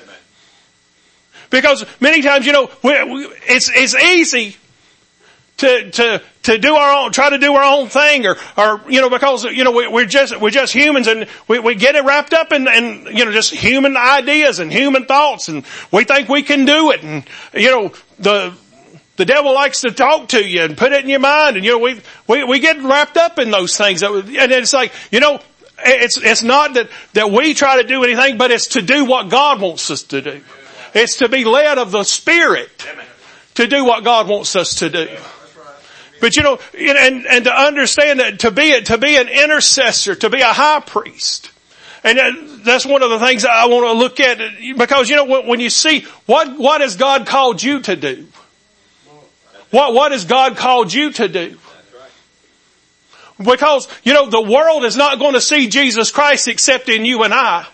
Because many times, you know, we, we, it's, it's easy to, to, to do our own, try to do our own thing or, or, you know, because, you know, we, we're just, we're just humans and we, we get it wrapped up in, in, you know, just human ideas and human thoughts and we think we can do it and, you know, the, the devil likes to talk to you and put it in your mind and, you know, we, we, we get wrapped up in those things. And it's like, you know, it's, it's not that, that we try to do anything, but it's to do what God wants us to do. It's to be led of the Spirit to do what God wants us to do. But you know, and, and to understand that to be, to be an intercessor, to be a high priest. And that's one of the things I want to look at because you know, when you see what, what has God called you to do? What, what has God called you to do? Because, you know, the world is not going to see Jesus Christ except in you and I.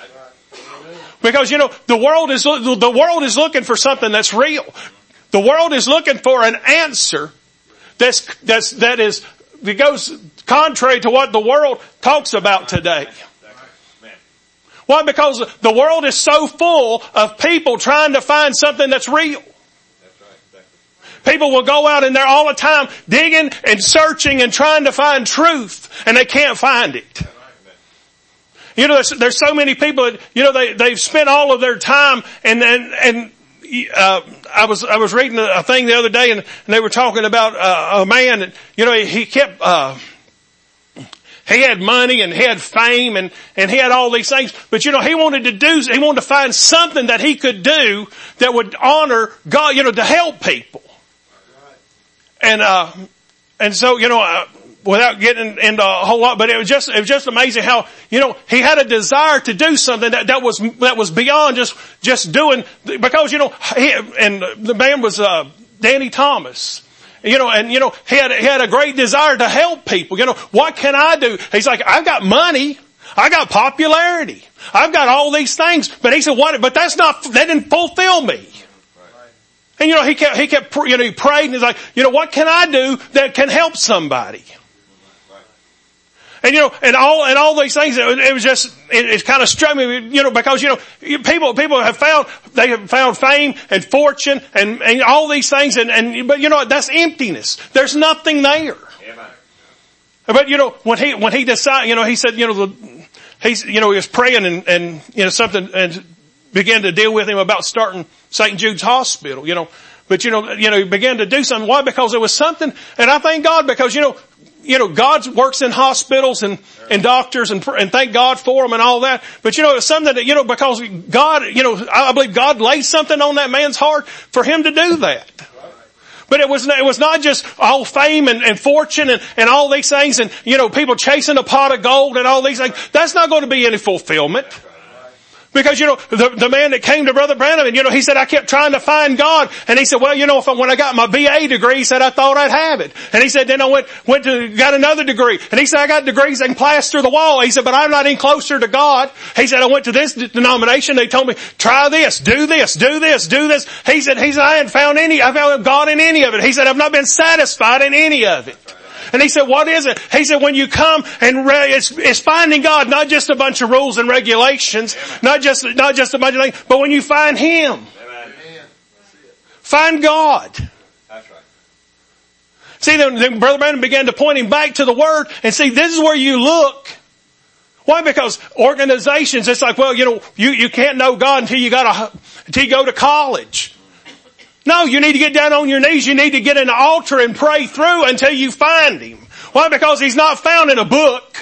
Because, you know, the world is, the world is looking for something that's real. The world is looking for an answer that's, that's, that is, that goes contrary to what the world talks about today. Why? Because the world is so full of people trying to find something that's real. People will go out in there all the time digging and searching and trying to find truth and they can't find it. You know, there's, there's so many people that, you know, they, they've spent all of their time and, and, and, uh, I was, I was reading a thing the other day and, and they were talking about, uh, a man and, you know, he, he kept, uh, he had money and he had fame and, and he had all these things, but you know, he wanted to do, he wanted to find something that he could do that would honor God, you know, to help people. And, uh, and so, you know, uh, without getting into a whole lot, but it was just, it was just amazing how, you know, he had a desire to do something that, that was, that was beyond just, just doing, because, you know, he, and the man was, uh, Danny Thomas. You know, and you know, he had, he had a great desire to help people. You know, what can I do? He's like, I've got money. I got popularity. I've got all these things. But he said, what, but that's not, that didn't fulfill me. And you know, he kept, he kept, you know, he prayed and he's like, you know, what can I do that can help somebody? And you know, and all, and all these things, it, it was just, it, it kind of struck me, you know, because you know, people, people have found, they have found fame and fortune and, and all these things and, and, but you know, that's emptiness. There's nothing there. Amen. But you know, when he, when he decided, you know, he said, you know, the, he's, you know, he was praying and, and, you know, something, and began to deal with him about starting Saint Jude's Hospital, you know, but you know, you know, he began to do something. Why? Because there was something, and I thank God because, you know, You know, God works in hospitals and, and doctors and, and thank God for them and all that. But you know, it's something that, you know, because God, you know, I believe God laid something on that man's heart for him to do that. But it was, it was not just all fame and, and fortune and, and all these things and, you know, people chasing a pot of gold and all these things. That's not going to be any fulfillment. Because, you know, the, the man that came to Brother Branham and, you know, he said, I kept trying to find God. And he said, well, you know, if I, when I got my B A degree, he said, I thought I'd have it. And he said, then I went, went to, got another degree. And he said, I got degrees that can plaster the wall. He said, but I'm not any closer to God. He said, I went to this denomination. They told me, try this, do this, do this, do this. He said, he said, I hadn't found any, I found God in any of it. He said, I've not been satisfied in any of it. And he said, what is it? He said, when you come and re- it's, it's finding God, not just a bunch of rules and regulations, Amen. not just, not just a bunch of things, but when you find Him. Amen. Find God. That's right. See, then, then Brother Branham began to point him back to the Word and see, this is where you look. Why? Because organizations, it's like, well, you know, you, you can't know God until you got a, until you go to college. No, you need to get down on your knees. You need to get an altar and pray through until you find Him. Why? Because he's not found in a book.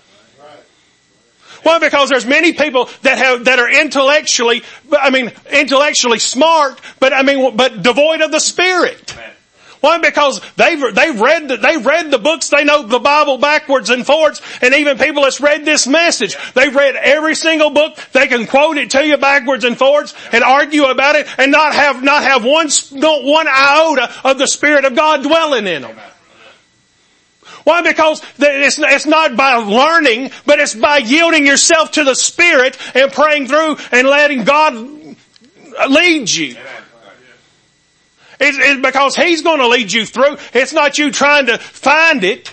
Why? Because there's many people that have, that are intellectually, I mean, intellectually smart, but I mean, but devoid of the Spirit. Why? Because they've, they've read the, they've read the books, they know the Bible backwards and forwards, and even people that's read this message, they've read every single book, they can quote it to you backwards and forwards, and argue about it, and not have, not have one, not one iota of the Spirit of God dwelling in them. Why? Because it's, it's not by learning, but it's by yielding yourself to the Spirit and praying through and letting God lead you. It's, it's because He's going to lead you through. It's not you trying to find it.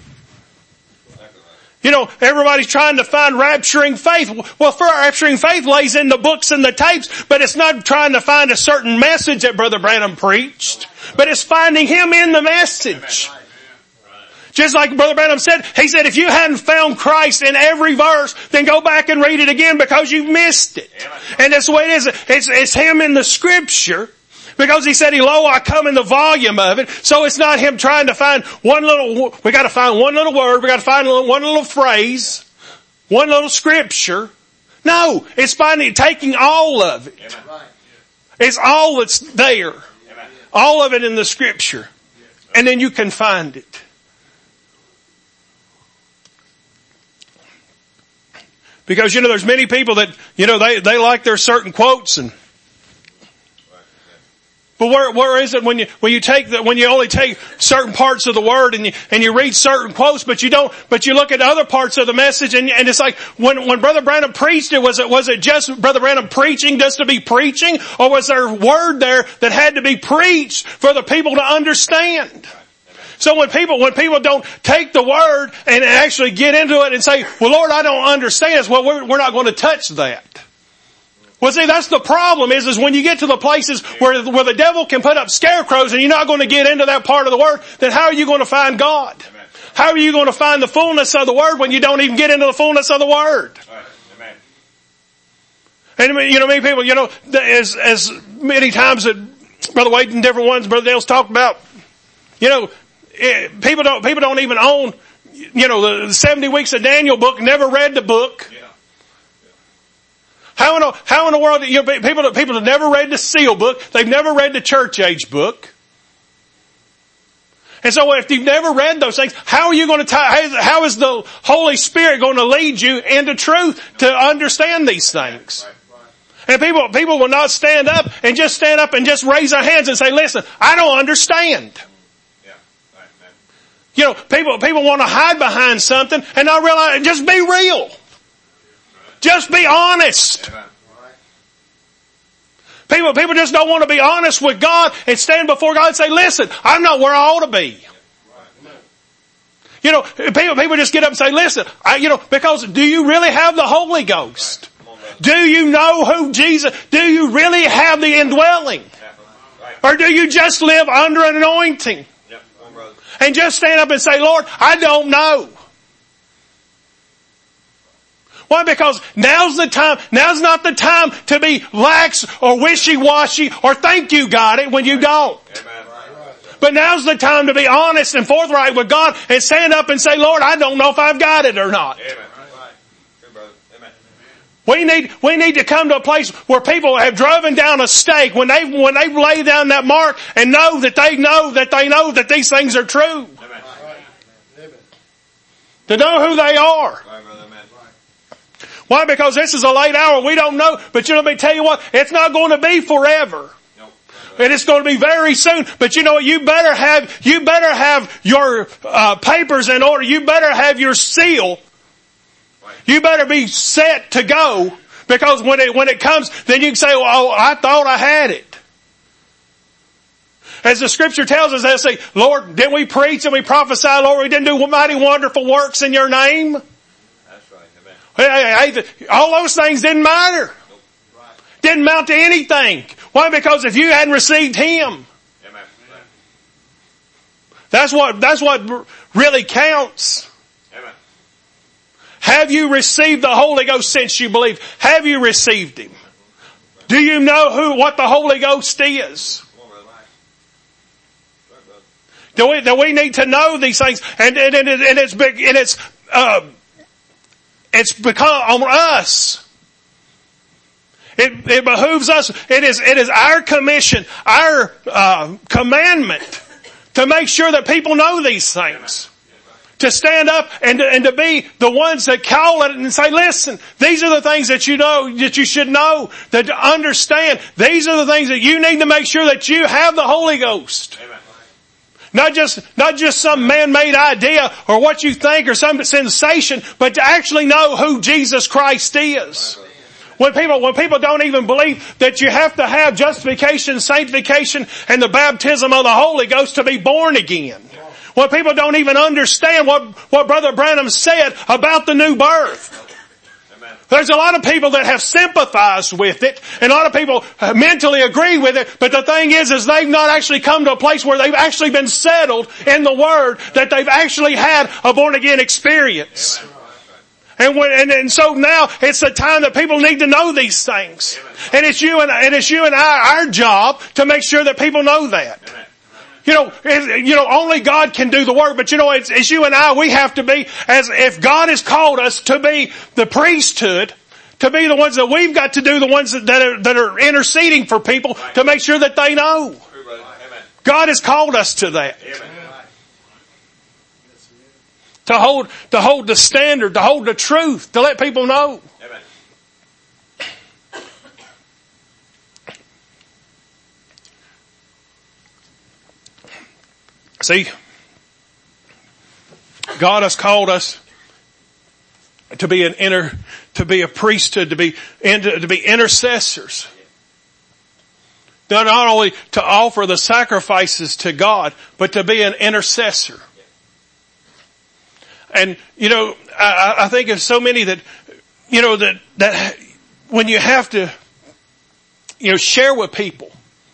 You know, everybody's trying to find rapturing faith. Well, for rapturing faith lays in the books and the tapes, but it's not trying to find a certain message that Brother Branham preached, but it's finding Him in the message. Just like Brother Branham said, he said, if you hadn't found Christ in every verse, then go back and read it again because you've missed it. And that's the way it is. It's, it's Him in the Scripture. Because He said, lo, I come in the volume of it. So it's not Him trying to find one little, we gotta find one little word, we gotta find one little phrase, one little scripture. No, it's finding, taking all of it. It's all that's there. All of it in the Scripture. And then you can find it. Because, you know, there's many people that, you know, they, they like their certain quotes and, but where, where is it when you, when you take the, when you only take certain parts of the word and you, and you read certain quotes, but you don't, but you look at other parts of the message and, and it's like, when, when Brother Branham preached it, was it, was it just Brother Branham preaching just to be preaching? Or was there a word there that had to be preached for the people to understand? So when people, when people don't take the word and actually get into it and say, well, Lord, I don't understand, well, we're, we're not going to touch that. Well, see, that's the problem is, is when you get to the places where, where the devil can put up scarecrows and you're not going to get into that part of the word, then how are you going to find God? Amen. How are you going to find the fullness of the word when you don't even get into the fullness of the word? Amen. And you know, many people, you know, as, as many times that Brother Wade and different ones, Brother Dale's talked about, you know, it, people don't, people don't even own, you know, the seventy weeks of Daniel book, never read the book. Yeah. How in, a, how in the world, you know, people, people have never read the seal book, they've never read the church age book. And so if you've never read those things, how are you going to tie, how is the Holy Spirit going to lead you into truth to understand these things? And people, people will not stand up and just stand up and just raise their hands and say, listen, I don't understand. You know, people, people want to hide behind something and not realize, just be real. Just be honest. People, people just don't want to be honest with God and stand before God and say, listen, I'm not where I ought to be. You know, people, people just get up and say, listen, I, you know, because do you really have the Holy Ghost? Do you know who Jesus, do you really have the indwelling? Or do you just live under an anointing? And just stand up and say, Lord, I don't know. Why? Because now's the time, now's not the time to be lax or wishy-washy or think you got it when you don't. Amen. But now's the time to be honest and forthright with God and stand up and say, Lord, I don't know if I've got it or not. Amen. We need, we need to come to a place where people have driven down a stake when they, when they lay down that mark and know that they know that they know that these things are true. Amen. To know who they are. Why? Because this is a late hour. We don't know. But you know, let me tell you what, it's not going to be forever. And it's going to be very soon. But you know what? You better have, you better have your, uh, papers in order. You better have your seal. You better be set to go, because when it, when it comes, then you can say, oh, I thought I had it. As the scripture tells us, they'll say, Lord, didn't we preach and we prophesy, Lord, we didn't do mighty wonderful works in your name? That's right. Amen. Hey, hey, all those things didn't matter. Nope. Right. Didn't amount to anything. Why? Because if you hadn't received Him. Amen. That's what, that's what really counts. Have you received the Holy Ghost since you believe? Have you received Him? Do you know who, what the Holy Ghost is? That we, that we need to know these things, and, and, and it's, and it's, uh, it's become on us. It, it behooves us. It is, it is our commission, our, uh, commandment to make sure that people know these things. To stand up and to, and to be the ones that call it and say, listen, these are the things that you know, that you should know, that to understand. These are the things that you need to make sure that you have the Holy Ghost. Amen. Not just, not just some man-made idea or what you think or some sensation, but to actually know who Jesus Christ is. When people, when people don't even believe that you have to have justification, sanctification, and the baptism of the Holy Ghost to be born again. When people don't even understand what, what Brother Branham said about the new birth. There's a lot of people that have sympathized with it, and a lot of people mentally agree with it, but the thing is, is they've not actually come to a place where they've actually been settled in the Word, that they've actually had a born again experience. And, when, and and so now it's the time that people need to know these things. And it's you and, and it's you and I, our job to make sure that people know that. You know, you know, only God can do the work, but you know, it's, it's you and I, we have to be, as if God has called us to be the priesthood, to be the ones that we've got to do, the ones that, that are, that are interceding for people to make sure that they know. God has called us to that. To hold, to hold the standard, to hold the truth, to let people know. See, God has called us to be an inner, to be a priesthood, to be, to be intercessors. Not only to offer the sacrifices to God, but to be an intercessor. And, you know, I, I think of so many that, you know, that, that when you have to, you know, share with people,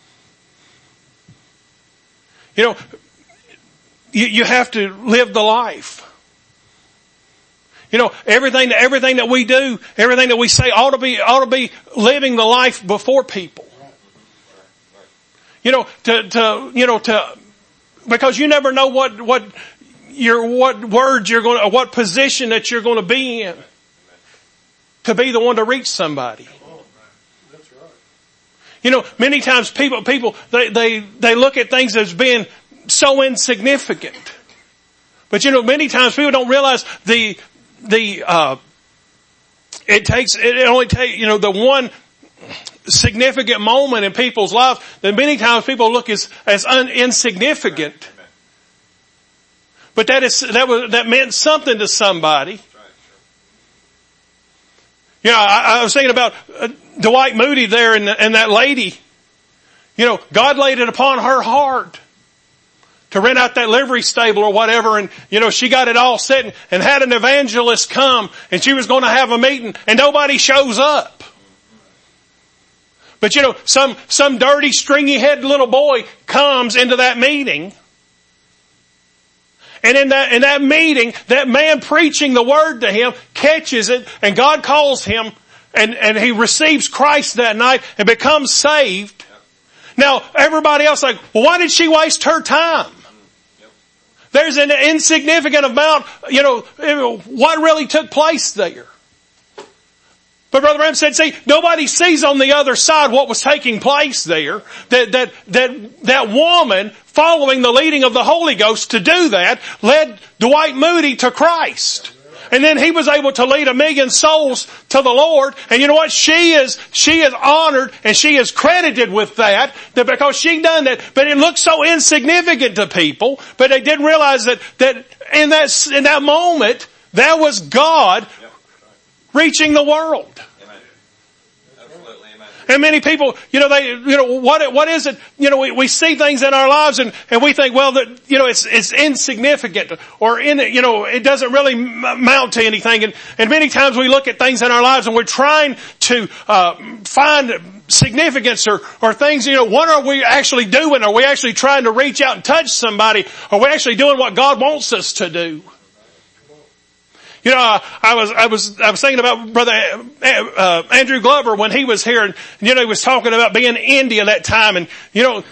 you know, You, you have to live the life. You know, everything, everything that we do, everything that we say ought to be, ought to be living the life before people. You know, to, to, you know, to, because you never know what, what your, what words you're going to, or what position that you're going to be in to be the one to reach somebody. You know, many times people, people, they, they, they look at things as being so insignificant. But you know, many times people don't realize the, the, uh, it takes, it only takes, you know, the one significant moment in people's lives that many times people look as, as un, insignificant. But that is, that was, that meant something to somebody. You know, I, I was thinking about uh, Dwight Moody there and, and that lady. You know, God laid it upon her heart to rent out that livery stable or whatever, and, you know, she got it all set and, and had an evangelist come, and she was going to have a meeting, and nobody shows up. But you know, some, some dirty, stringy-headed little boy comes into that meeting, and in that, in that meeting, that man preaching the word to him catches it, and God calls him, and, and he receives Christ that night and becomes saved. Now, everybody else like, well, why did she waste her time? There's an insignificant amount, you know, what really took place there. But Brother Branham said, see, nobody sees on the other side what was taking place there. That, that, that, that woman, following the leading of the Holy Ghost to do that, led Dwight Moody to Christ. And then he was able to lead a million souls to the Lord. And you know what? She is, she is honored and she is credited with that, that because she done that. But it looked so insignificant to people, but they didn't realize that, that in that, in that moment, that was God reaching the world. And many people, you know, they, you know, what, what is it? You know, we, we see things in our lives and, and we think, well, that, you know, it's, it's insignificant or in it, you know, it doesn't really amount to anything. And, and many times we look at things in our lives and we're trying to, uh, find significance or, or things, you know, what are we actually doing? Are we actually trying to reach out and touch somebody? Are we actually doing what God wants us to do? You know, I, I was, I was, I was thinking about Brother uh, Andrew Glover when he was here, and you know, he was talking about being in India that time, and you know,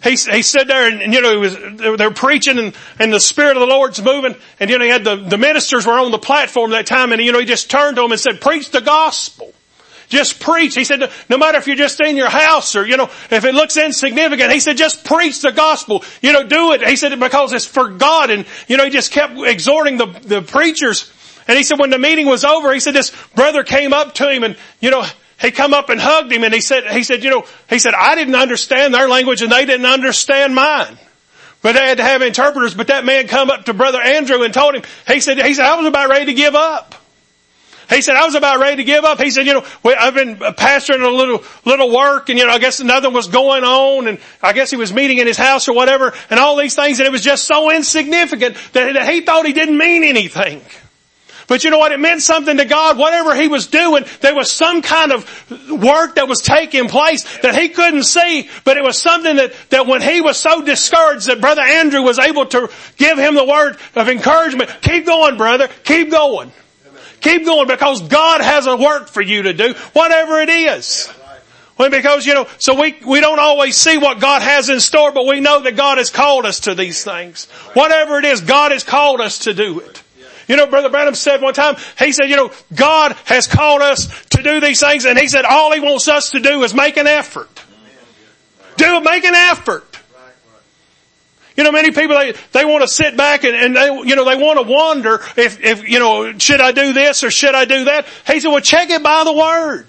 he, he stood there and, and you know, he was, they were preaching and, and the Spirit of the Lord's moving. And you know, he had the, the ministers were on the platform that time and you know, he just turned to them and said, preach the gospel. Just preach. He said, no matter if you're just in your house or, you know, if it looks insignificant, he said, just preach the gospel. You know, do it. He said, because it's for God. And, you know, he just kept exhorting the, the preachers. And he said, when the meeting was over, he said, this brother came up to him and, you know, he come up and hugged him and he said, he said, you know, he said, I didn't understand their language and they didn't understand mine. But they had to have interpreters. But that man come up to Brother Andrew and told him, he said, he said, I was about ready to give up. He said, I was about ready to give up. He said, you know, I've been pastoring a little, little work and, you know, I guess nothing was going on and I guess he was meeting in his house or whatever and all these things and it was just so insignificant that, that he thought he didn't mean anything. But you know what? It meant something to God. Whatever he was doing, there was some kind of work that was taking place that he couldn't see, but it was something that, that when he was so discouraged that Brother Andrew was able to give him the word of encouragement. Keep going, brother. Keep going. Keep going because God has a work for you to do, whatever it is. Well, because, you know, so we, we don't always see what God has in store, but we know that God has called us to these things. Whatever it is, God has called us to do it. You know, Brother Branham said one time, he said, you know, God has called us to do these things and he said all he wants us to do is make an effort. Do make an effort. You know, many people, they, they want to sit back and, and they, you know, they want to wonder if, if, you know, should I do this or should I do that? He said, well, check it by the Word.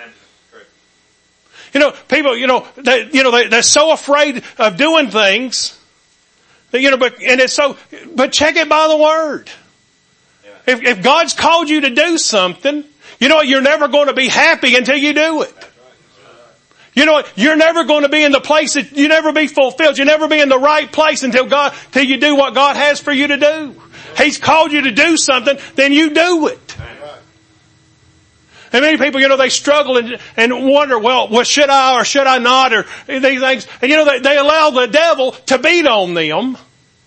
You know, people, you know, they, you know, they, they're so afraid of doing things that, you know, but, and it's so, but check it by the Word. If, if God's called you to do something, you know what, you're never going to be happy until you do it. You know what? You're never going to be in the place that you never be fulfilled. You'll never be in the right place until God, till you do what God has for you to do. He's called you to do something, then you do it. And many people, you know, they struggle and, and wonder, well, well, should I or should I not or these things. And you know, they, they allow the devil to beat on them.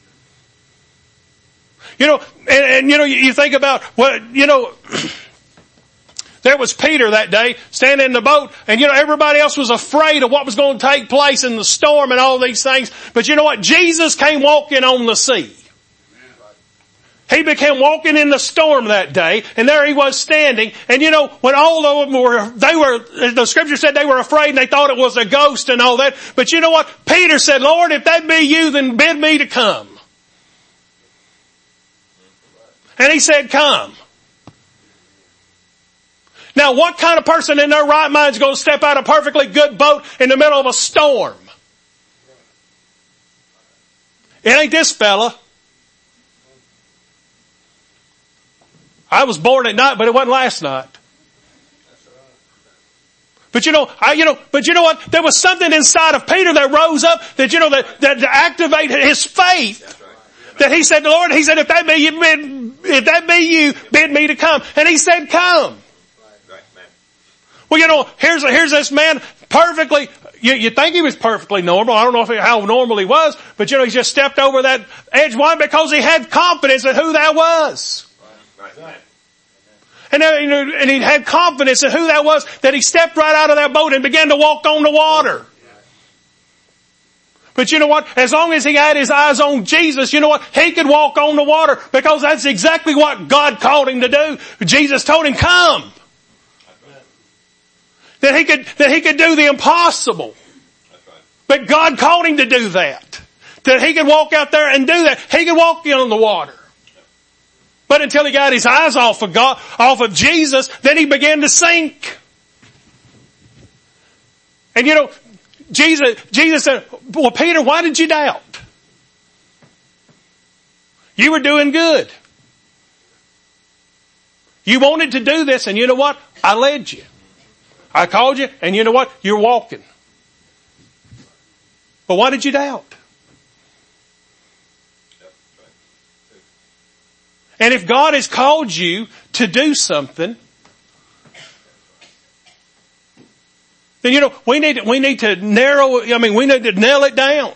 You know, and, and you know, you, you think about what, you know, there was Peter that day standing in the boat and you know everybody else was afraid of what was going to take place in the storm and all these things. But you know what? Jesus came walking on the sea. He became walking in the storm that day and there he was standing. And you know, when all of them were, they were, the scripture said they were afraid and they thought it was a ghost and all that. But you know what? Peter said, Lord, if that be you, then bid me to come. And he said, come. Now what kind of person in their right mind is going to step out a perfectly good boat in the middle of a storm? It ain't this fella. I was born at night, but it wasn't last night. But you know, I, you know, but you know what? There was something inside of Peter that rose up that, you know, that, that activated his faith. That he said, Lord, he said, if that be you, bid, if that be you, bid me to come. And he said, come. Well, you know, here's, here's this man perfectly, you, you think he was perfectly normal. I don't know if he, how normal he was, but you know, he just stepped over that edge. Why? Because he had confidence in who that was. And, you know, and he had confidence in who that was, that he stepped right out of that boat and began to walk on the water. But you know what? As long as he had his eyes on Jesus, you know what? He could walk on the water because that's exactly what God called him to do. Jesus told him, come. That he could, that he could do the impossible. But God called him to do that. That he could walk out there and do that. He could walk on the water. But until he got his eyes off of God, off of Jesus, then he began to sink. And you know, Jesus, Jesus said, well, Peter, why did you doubt? You were doing good. You wanted to do this, and you know what? I led you. I called you, and you know what? You're walking. But why did you doubt? And if God has called you to do something, then, you know, we need, we need to narrow, I mean, we need to nail it down.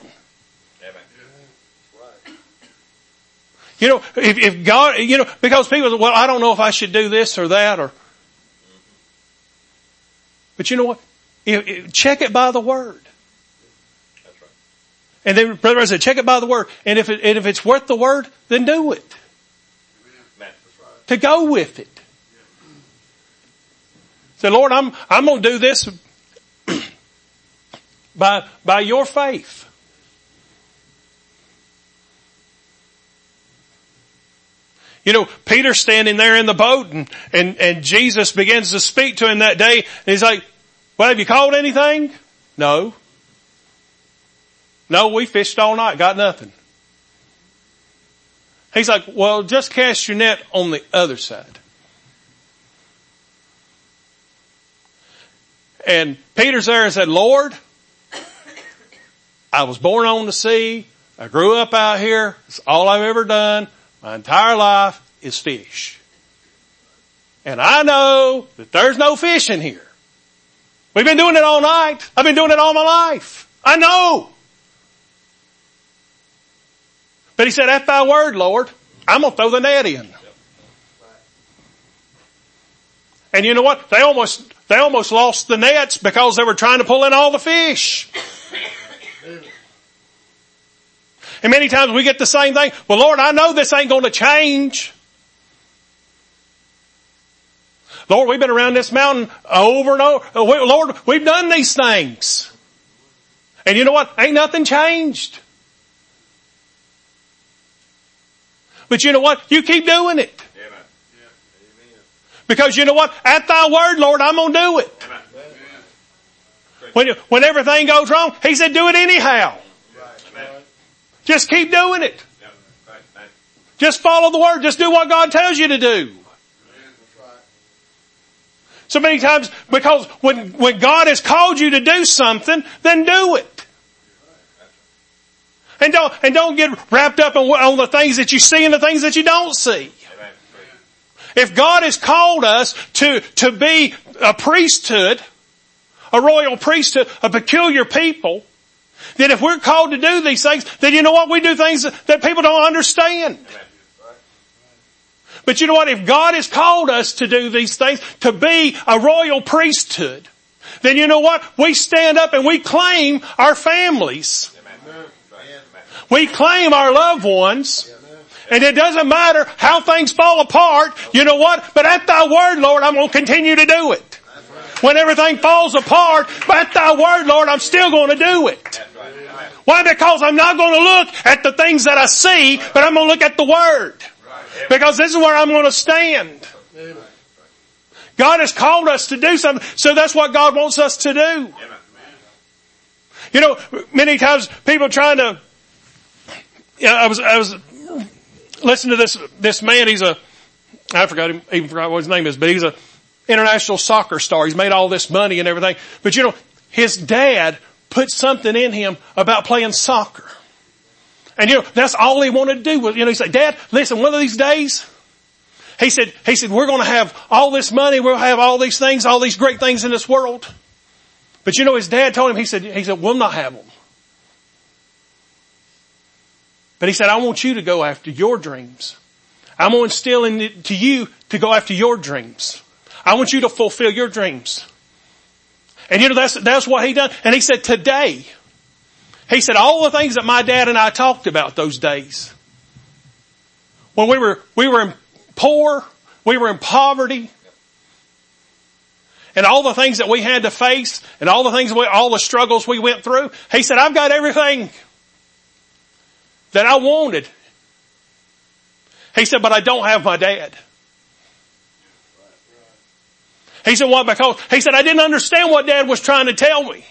You know, if, if God, you know, because people say, well, I don't know if I should do this or that or, but you know what? If, if, check it by the Word. And then Brother Brown said, check it by the word. And if it, and if it's worth the word, then do it. To go with it. Say, Lord, I'm, I'm going to do this by, by your faith. You know, Peter's standing there in the boat and, and, and Jesus begins to speak to him that day. And he's like, well, have you caught anything? No. No, we fished all night, got nothing. He's like, well, just cast your net on the other side. And Peter's there and said, Lord, I was born on the sea. I grew up out here. It's all I've ever done. My entire life is fish. And I know that there's no fish in here. We've been doing it all night. I've been doing it all my life. I know. But he said, at thy word, Lord, I'm going to throw the net in. And you know what? They almost, they almost lost the nets because they were trying to pull in all the fish. And many times we get the same thing. Well, Lord, I know this ain't going to change. Lord, we've been around this mountain over and over. Lord, we've done these things. And you know what? Ain't nothing changed. But you know what? You keep doing it. Amen. Because you know what? At thy word, Lord, I'm going to do it. Amen. When, when everything goes wrong, he said, do it anyhow. Amen. Just keep doing it. Just follow the word. Just do what God tells you to do. So many times, because when, when God has called you to do something, then do it. And don't, and don't get wrapped up on, on the things that you see and the things that you don't see. If God has called us to, to be a priesthood, a royal priesthood, a peculiar people, then if we're called to do these things, then you know what? We do things that people don't understand. But you know what? If God has called us to do these things, to be a royal priesthood, then you know what? We stand up and we claim our families. We claim our loved ones. And it doesn't matter how things fall apart. You know what? But at thy word, Lord, I'm going to continue to do it. When everything falls apart, but at thy word, Lord, I'm still going to do it. Why? Because I'm not going to look at the things that I see, but I'm going to look at the word. Because this is where I'm going to stand. God has called us to do something, so that's what God wants us to do. You know, many times people trying to, you know, I was, I was listening to this, this man, he's a, I forgot him, even forgot what his name is, but he's a international soccer star. He's made all this money and everything. But you know, his dad put something in him about playing soccer. And you know, that's all he wanted to do was, you know, he said, Dad, listen, one of these days, he said, he said, we're going to have all this money, we'll have all these things, all these great things in this world. But you know, his dad told him, he said, he said, we'll not have them. But he said, I want you to go after your dreams. I'm going to instill into you to go after your dreams. I want you to fulfill your dreams. And you know, that's, that's what he done. And he said, today, he said, all the things that my dad and I talked about those days, when we were, we were in poor, we were in poverty, and all the things that we had to face, and all the things, we, all the struggles we went through, he said, I've got everything that I wanted. He said, but I don't have my dad. He said, what? Because, he said, I didn't understand what Dad was trying to tell me.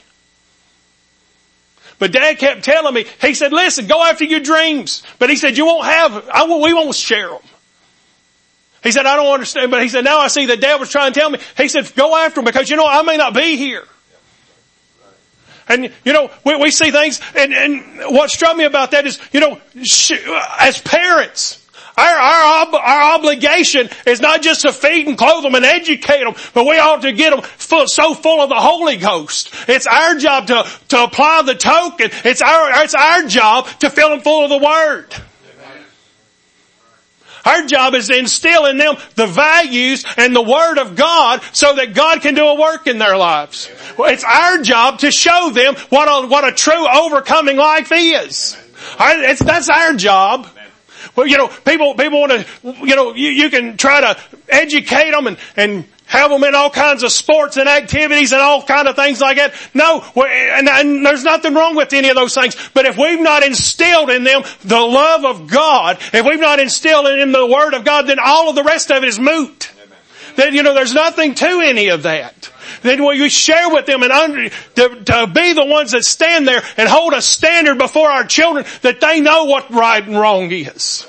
But Dad kept telling me, he said, listen, go after your dreams. But he said, you won't have, I will, we won't share them. He said, I don't understand. But he said, now I see that Dad was trying to tell me. He said, go after them because, you know, I may not be here. And, you know, we, we see things, and, and what struck me about that is, you know, as parents, our, our, ob, our obligation is not just to feed and clothe them and educate them, but we ought to get them full, so full of the Holy Ghost. It's our job to, to apply the token. It's our, it's our job to fill them full of the Word. Our job is to instill in them the values and the Word of God so that God can do a work in their lives. Well, it's our job to show them what a, what a true overcoming life is. Our, it's, that's our job. Well, you know, people, people want to, you know, you, you can try to educate them and, and have them in all kinds of sports and activities and all kind of things like that. No, and, and there's nothing wrong with any of those things. But if we've not instilled in them the love of God, if we've not instilled in them the Word of God, then all of the rest of it is moot. Then, you know, there's nothing to any of that. Then we share with them and under, to, to be the ones that stand there and hold a standard before our children that they know what right and wrong is.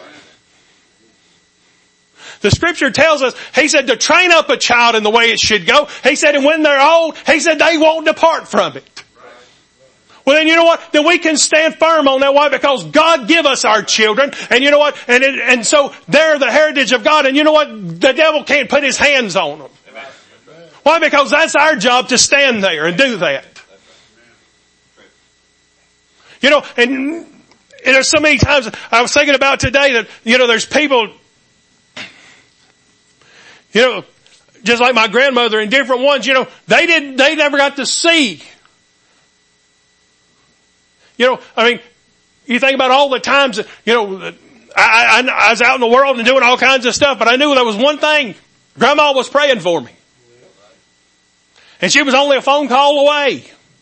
The Scripture tells us, He said, to train up a child in the way it should go. He said, and when they're old, He said, they won't depart from it. Well, then you know what? Then we can stand firm on that. Why? Because God give us our children. And you know what? And it, and so they're the heritage of God. And you know what? The devil can't put his hands on them. Why? Because that's our job to stand there and do that. You know, and, and there's so many times I was thinking about today that, you know, there's people, you know, just like my grandmother and different ones, you know, they didn't, they never got to see. You know, I mean, you think about all the times that, you know, I, I, I was out in the world and doing all kinds of stuff, but I knew there was one thing. Grandma was praying for me. And she was only a phone call away.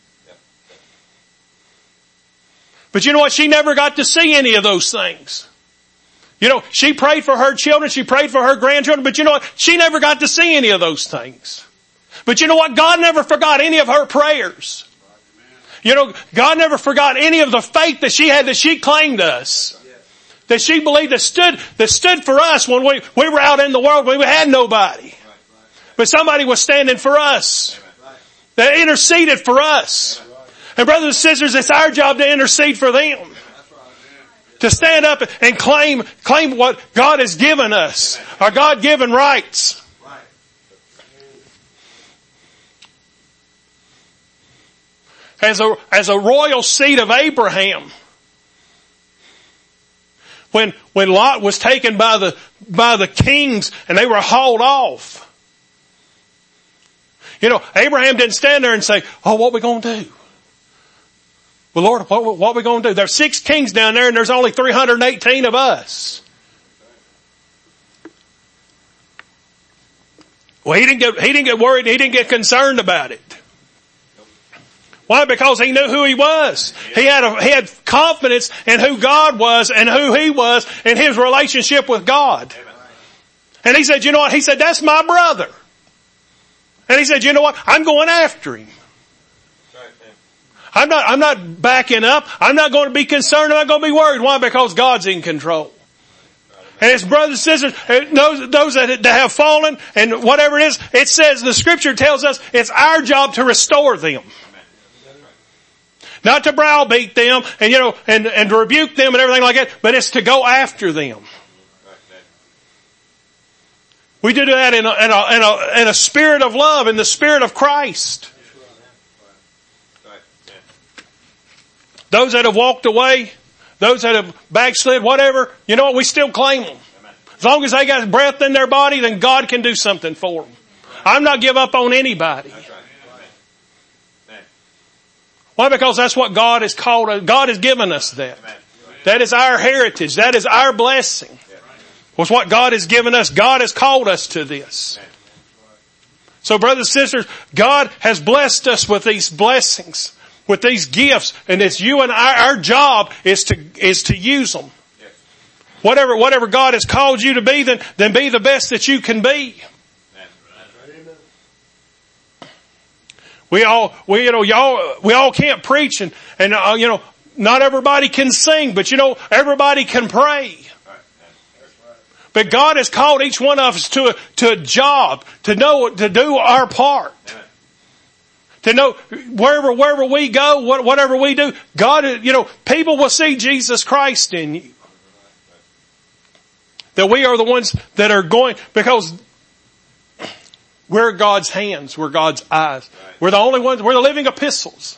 But you know what? She never got to see any of those things. You know, she prayed for her children, she prayed for her grandchildren, but you know what? She never got to see any of those things. But you know what? God never forgot any of her prayers. You know, God never forgot any of the faith that she had, that she claimed us. That she believed, that stood, that stood for us when we, we were out in the world, we had nobody. But somebody was standing for us. That interceded for us. And brothers and sisters, it's our job to intercede for them. To stand up and claim, claim what God has given us. Our God-given rights. As a, as a royal seed of Abraham. When, when Lot was taken by the, by the kings and they were hauled off. You know, Abraham didn't stand there and say, oh, what are we going to do? Well, Lord, what, what are we going to do? There's six kings down there and there's only three hundred eighteen of us. Well, he didn't get, he didn't get worried. He didn't get concerned about it. Why? Because he knew who he was. He had a, he had confidence in who God was and who he was in his relationship with God. And he said, you know what? He said, that's my brother. And he said, you know what? I'm going after him. I'm not, I'm not backing up. I'm not going to be concerned. I'm not going to be worried. Why? Because God's in control. And his brothers and sisters, those, those that, that have fallen and whatever it is, it says, the Scripture tells us it's our job to restore them. Not to browbeat them and, you know, and, and to rebuke them and everything like that, but it's to go after them. We do that in a, in a, in a, in a spirit of love, in the spirit of Christ. Those that have walked away, those that have backslid, whatever, you know what, we still claim them. As long as they got breath in their body, then God can do something for them. I'm not give up on anybody. Why? Because that's what God has called, God has given us that. That is our heritage. That is our blessing. Was what God has given us. God has called us to this. So brothers and sisters, God has blessed us with these blessings, with these gifts, and it's you and I, our job is to, is to use them. Whatever, whatever God has called you to be, then, then be the best that you can be. We all, we, you know, y'all, we all can't preach and, and, uh, you know, not everybody can sing, but you know, everybody can pray. But God has called each one of us to a, to a job, to know, to do our part. To know wherever, wherever we go, whatever we do, God, you know, people will see Jesus Christ in you. That we are the ones that are going, because we're God's hands, we're God's eyes. We're the only ones, we're the living epistles.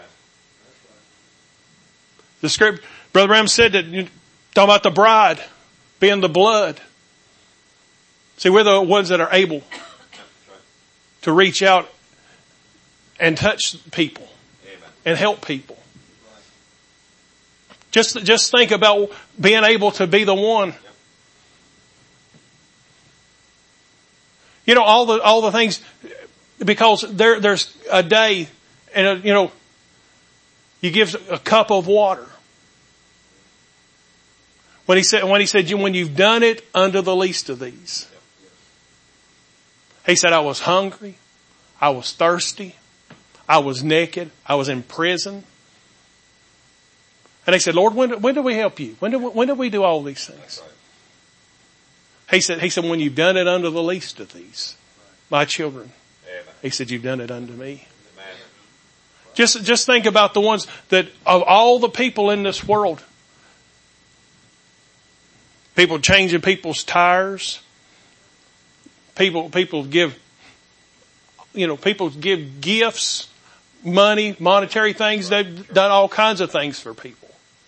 The script, Brother Ram said that, you talking about the bride. being the blood. See, we're the ones that are able to reach out and touch people and help people. Just, just think about being able to be the one. You know, all the, all the things, because there, there's a day and, a, you know, you give a cup of water. When he said, when he said, when you've done it unto the least of these. He said, I was hungry. I was thirsty. I was naked. I was in prison. And they said, Lord, when, when did we help you? When did, when did we do all these things? He said, he said, when you've done it unto the least of these, my children, he said, you've done it unto me. Just, just think about the ones that of all the people in this world, people changing people's tires, people, people give, you know, people give gifts, money, monetary things. They've done all kinds of things for people.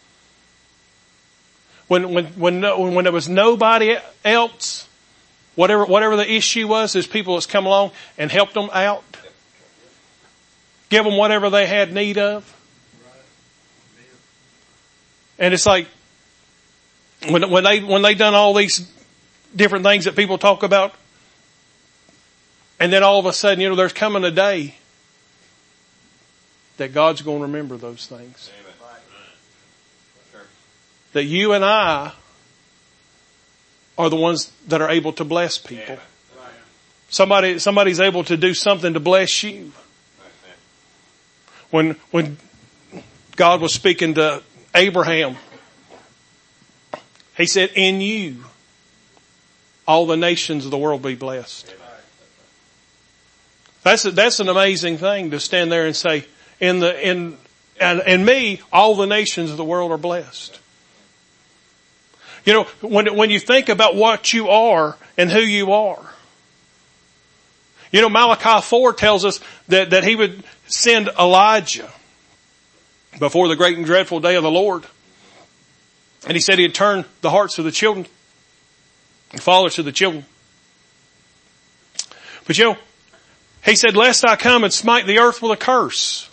When, when, when, when there was nobody else, whatever, whatever the issue was, there's people that's come along and helped them out. Give them whatever they had need of. And it's like, when, when they, when they done all these different things that people talk about, and then all of a sudden, you know, there's coming a day that God's going to remember those things. That you and I are the ones that are able to bless people. Somebody, somebody's able to do something to bless you. When, when God was speaking to Abraham, he said, in you, all the nations of the world be blessed. That's, a, that's an amazing thing to stand there and say, in the, in, and, and me, all the nations of the world are blessed. You know, when, when you think about what you are and who you are, you know, Malachi four tells us that, that he would send Elijah before the great and dreadful day of the Lord. And he said he'd turn the hearts of the children, the fathers to the children. But you know, he said, lest I come and smite the earth with a curse.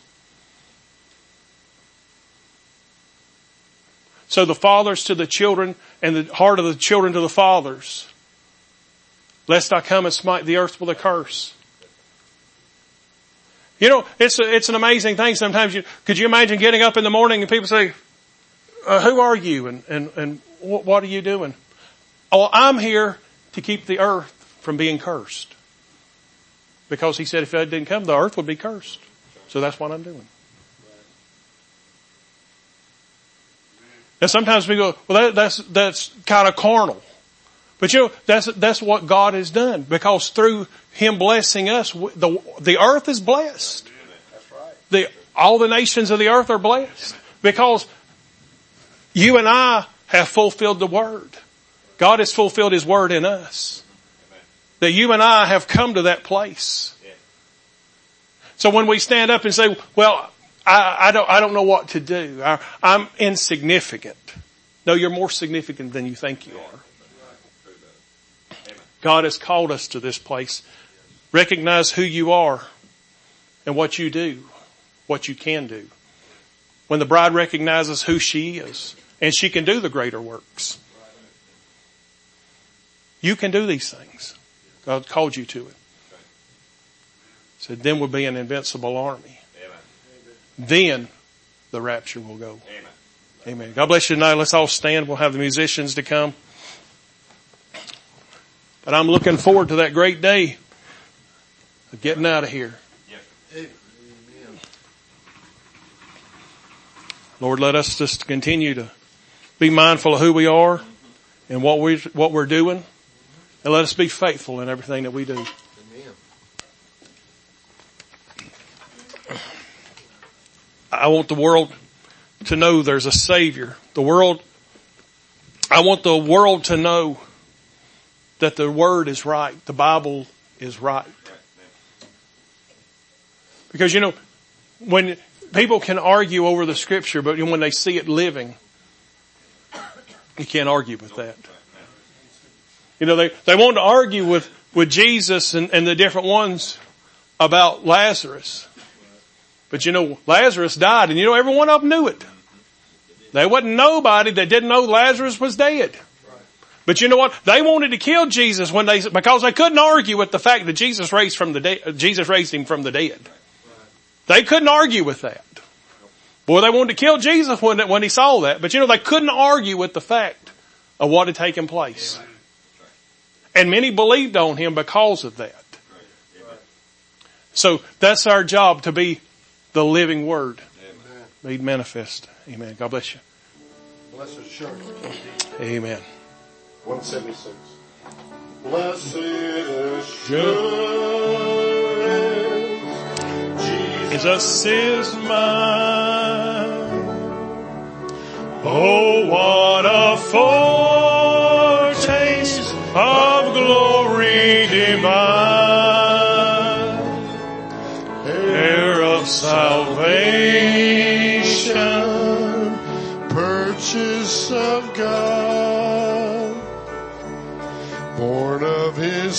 So the fathers to the children and the heart of the children to the fathers. Lest I come and smite the earth with a curse. You know, it's a, it's an amazing thing. Sometimes you, could you imagine getting up in the morning and people say, uh, who are you and, and, and what, what are you doing? Oh, I'm here to keep the earth from being cursed. Because he said if it didn't come, the earth would be cursed. So that's what I'm doing. And sometimes we go, well, that, that's, that's kind of carnal. But you know, that's, that's what God has done. Because through him blessing us, the, the earth is blessed. That's right. The, all the nations of the earth are blessed. Because you and I have fulfilled the word. God has fulfilled his word in us. That you and I have come to that place. So when we stand up and say, well, I, I don't, I don't know what to do. I, I'm insignificant. No, you're more significant than you think you are. God has called us to this place. Recognize who you are and what you do, what you can do. When the bride recognizes who she is and she can do the greater works. You can do these things. God called you to it. So then we'll be an invincible army. Then the rapture will go. Amen. Amen. God bless you tonight. Let's all stand. We'll have the musicians to come. But I'm looking forward to that great day of getting out of here. Yep. Lord, let us just continue to be mindful of who we are and what we what we're doing, and let us be faithful in everything that we do. Amen. I want the world to know there's a Savior. The world, I want the world to know that the Word is right. The Bible is right. Because, you know, when people can argue over the Scripture, but when they see it living, you can't argue with that. You know, they, they wanted to argue with, with Jesus and, and the different ones about Lazarus. But you know, Lazarus died, and you know, every one of them knew it. There wasn't nobody that didn't know Lazarus was dead. But you know what? They wanted to kill Jesus when they, because they couldn't argue with the fact that Jesus raised from the dead, Jesus raised him from the dead. They couldn't argue with that. Boy, they wanted to kill Jesus when, when he saw that. But you know, they couldn't argue with the fact of what had taken place. And many believed on him because of that. So that's our job, to be the living Word made manifest. Amen. God bless you. Blessed assurance. Amen. one seventy-six. Blessed assurance. Jesus is mine. Oh, what a foretaste of glory divine, heir of salvation, purchase of God, born of His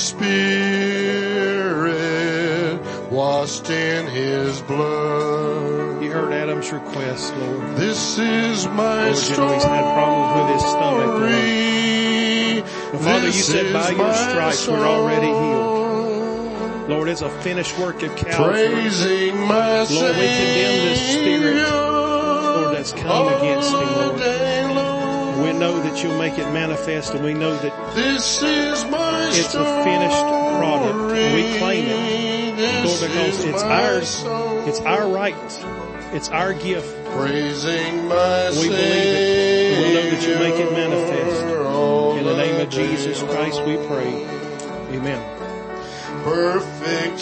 Spirit, washed in His blood. You heard Adam's request, Lord. This is my Lord, you know he's had problems with his stomach, Lord. But Father, you said by your stripes we're already healed. Lord, it's a finished work of Calvary. Praising my Lord, we condemn this spirit, Lord, that's come against him, Lord. We know that you'll make it manifest, and we know that this is my it's a finished product. And we claim it, Lord, because it's ours. It's our right. It's our gift. Praising my we believe it. We'll know that you make it manifest. In the name of Jesus Christ we pray. Amen. Perfect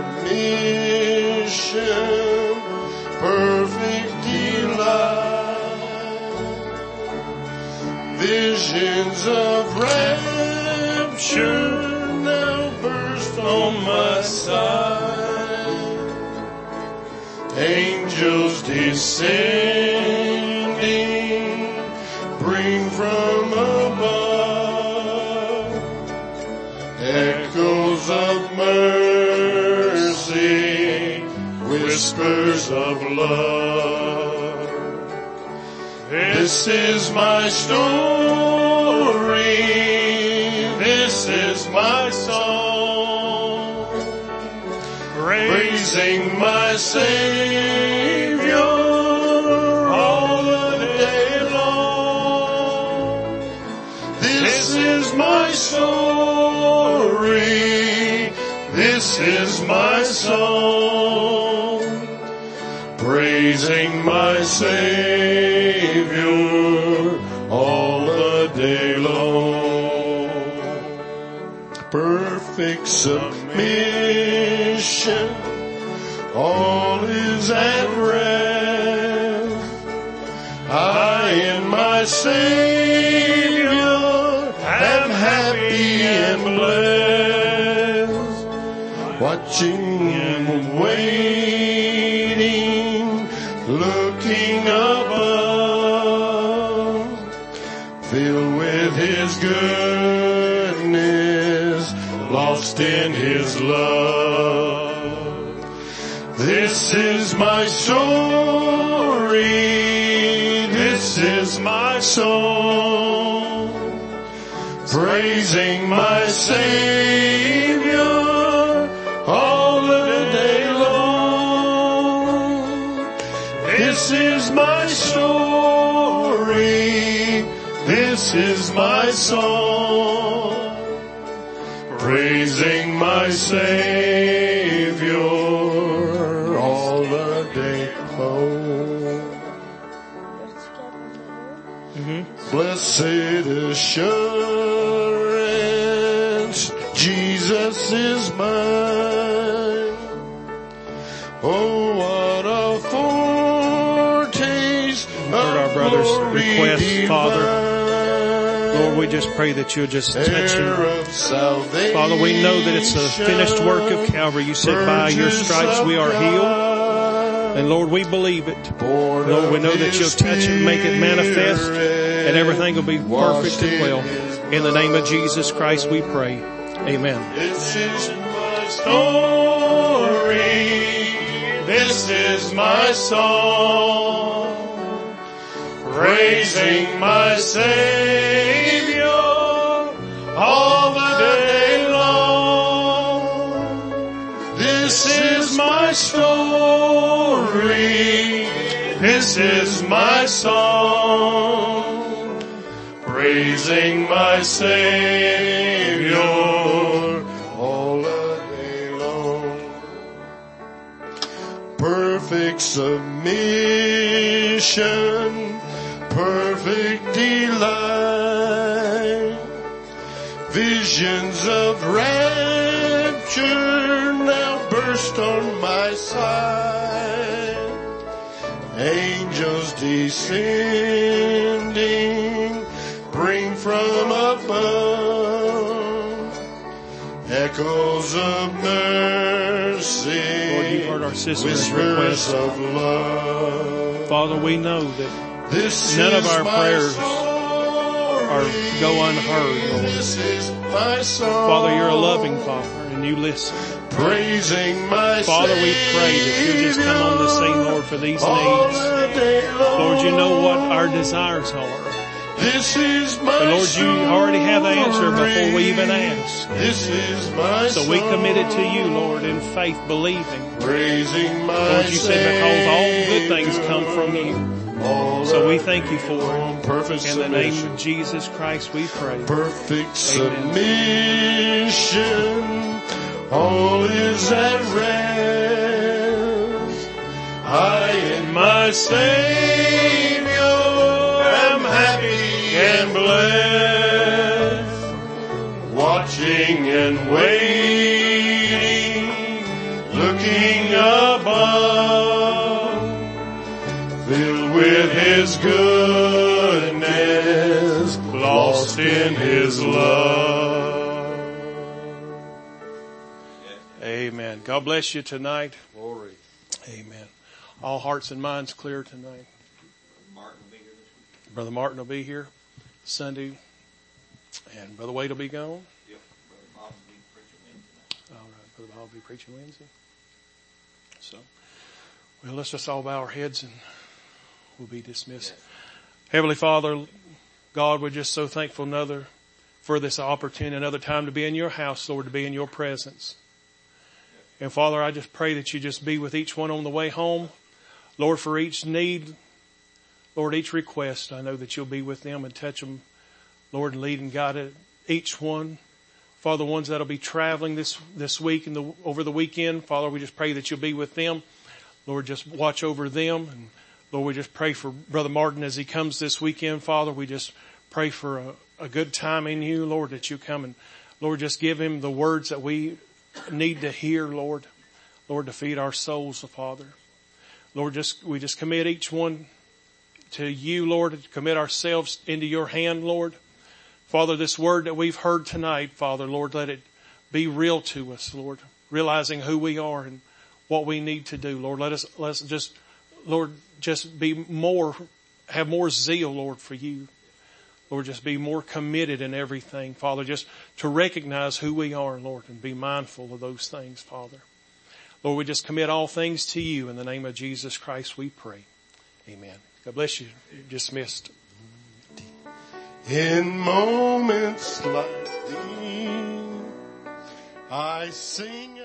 submission, perfect delight, visions of rapture now burst on my sight, angels descending bring from above echoes of mercy, whispers of love. This is my story, this is my song, praising my Savior all the day long. This is my story, this is my song, praising my Savior all the day long. Perfect submission, all is at rest. I and my Savior am happy and blessed, watching and waiting, looking above, filled with His goodness, lost in His love. This is my story, this is my song, praising my Savior all the day long. This is my story, this is my song, praising my Savior all the day long. Mm-hmm. Blessed assurance, Jesus is mine. Oh, what a foretaste of our brother's glory request, divine. Father. Lord, we just pray that you'll just touch him. Father, we know that it's a finished work of Calvary. You said by your stripes we are healed. And Lord, we believe it. Lord, we know that you'll touch it and make it manifest, and everything will be perfect and well. In the name of Jesus Christ we pray. Amen. This is my story. This is my song. Praising my Savior all the day long. This is my story. This is my song. Praising my Savior all the day long. Perfect submission, perfect delight, visions of rapture now burst on my sight. Angels descending bring from above echoes of mercy, Lord, you've heard our sister's whispers request. of love. Father, we know that This none of is our my prayers story. are go unheard, Lord. This is my song. Father, you're a loving Father and you listen. Praising my Father, we pray that you'll just come on the scene, Lord, for these needs. Lord, you know what our desires are. This is my But Lord, you already have the answer before we even ask. This is my So we commit it to you, Lord, in faith, believing. Praising my Lord, you said because all good things come from you. So we thank you for it. Perfect In the name submission. of Jesus Christ we pray. Perfect submission, all is at rest. I in my Savior am happy and blessed, watching and waiting, looking above, filled with His goodness, lost in His love. Amen. God bless you tonight. Glory. Amen. All hearts and minds clear tonight. Brother Martin will be here Sunday, and Brother Wade will be gone. Yep, Brother Bob will be preaching Wednesday night. All right, Brother Bob will be preaching Wednesday. So, well, let's just all bow our heads and we'll be dismissed. Yes. Heavenly Father, God, we're just so thankful another for this opportunity, another time to be in your house, Lord, to be in your presence. And Father, I just pray that you just be with each one on the way home. Lord, for each need, Lord, each request, I know that you'll be with them and touch them, Lord, and lead and guide each one. Father, the ones that'll be traveling this, this week and the, over the weekend, Father, we just pray that you'll be with them. Lord, just watch over them. And Lord, we just pray for Brother Martin as he comes this weekend, Father. We just pray for a, a good time in you, Lord, that you come and, Lord, just give him the words that we need to hear, Lord. Lord, to feed our souls, Father. Lord, just, we just commit each one to you, Lord, to commit ourselves into your hand, Lord. Father, this word that we've heard tonight, Father, Lord, let it be real to us, Lord, realizing who we are and what we need to do, Lord. Let us, let's just, Lord, just be more, have more zeal, Lord, for you. Lord, just be more committed in everything, Father, just to recognize who we are, Lord, and be mindful of those things, Father. Lord, we just commit all things to you. In the name of Jesus Christ, we pray. Amen. God bless you. You're dismissed. In moments like these, I sing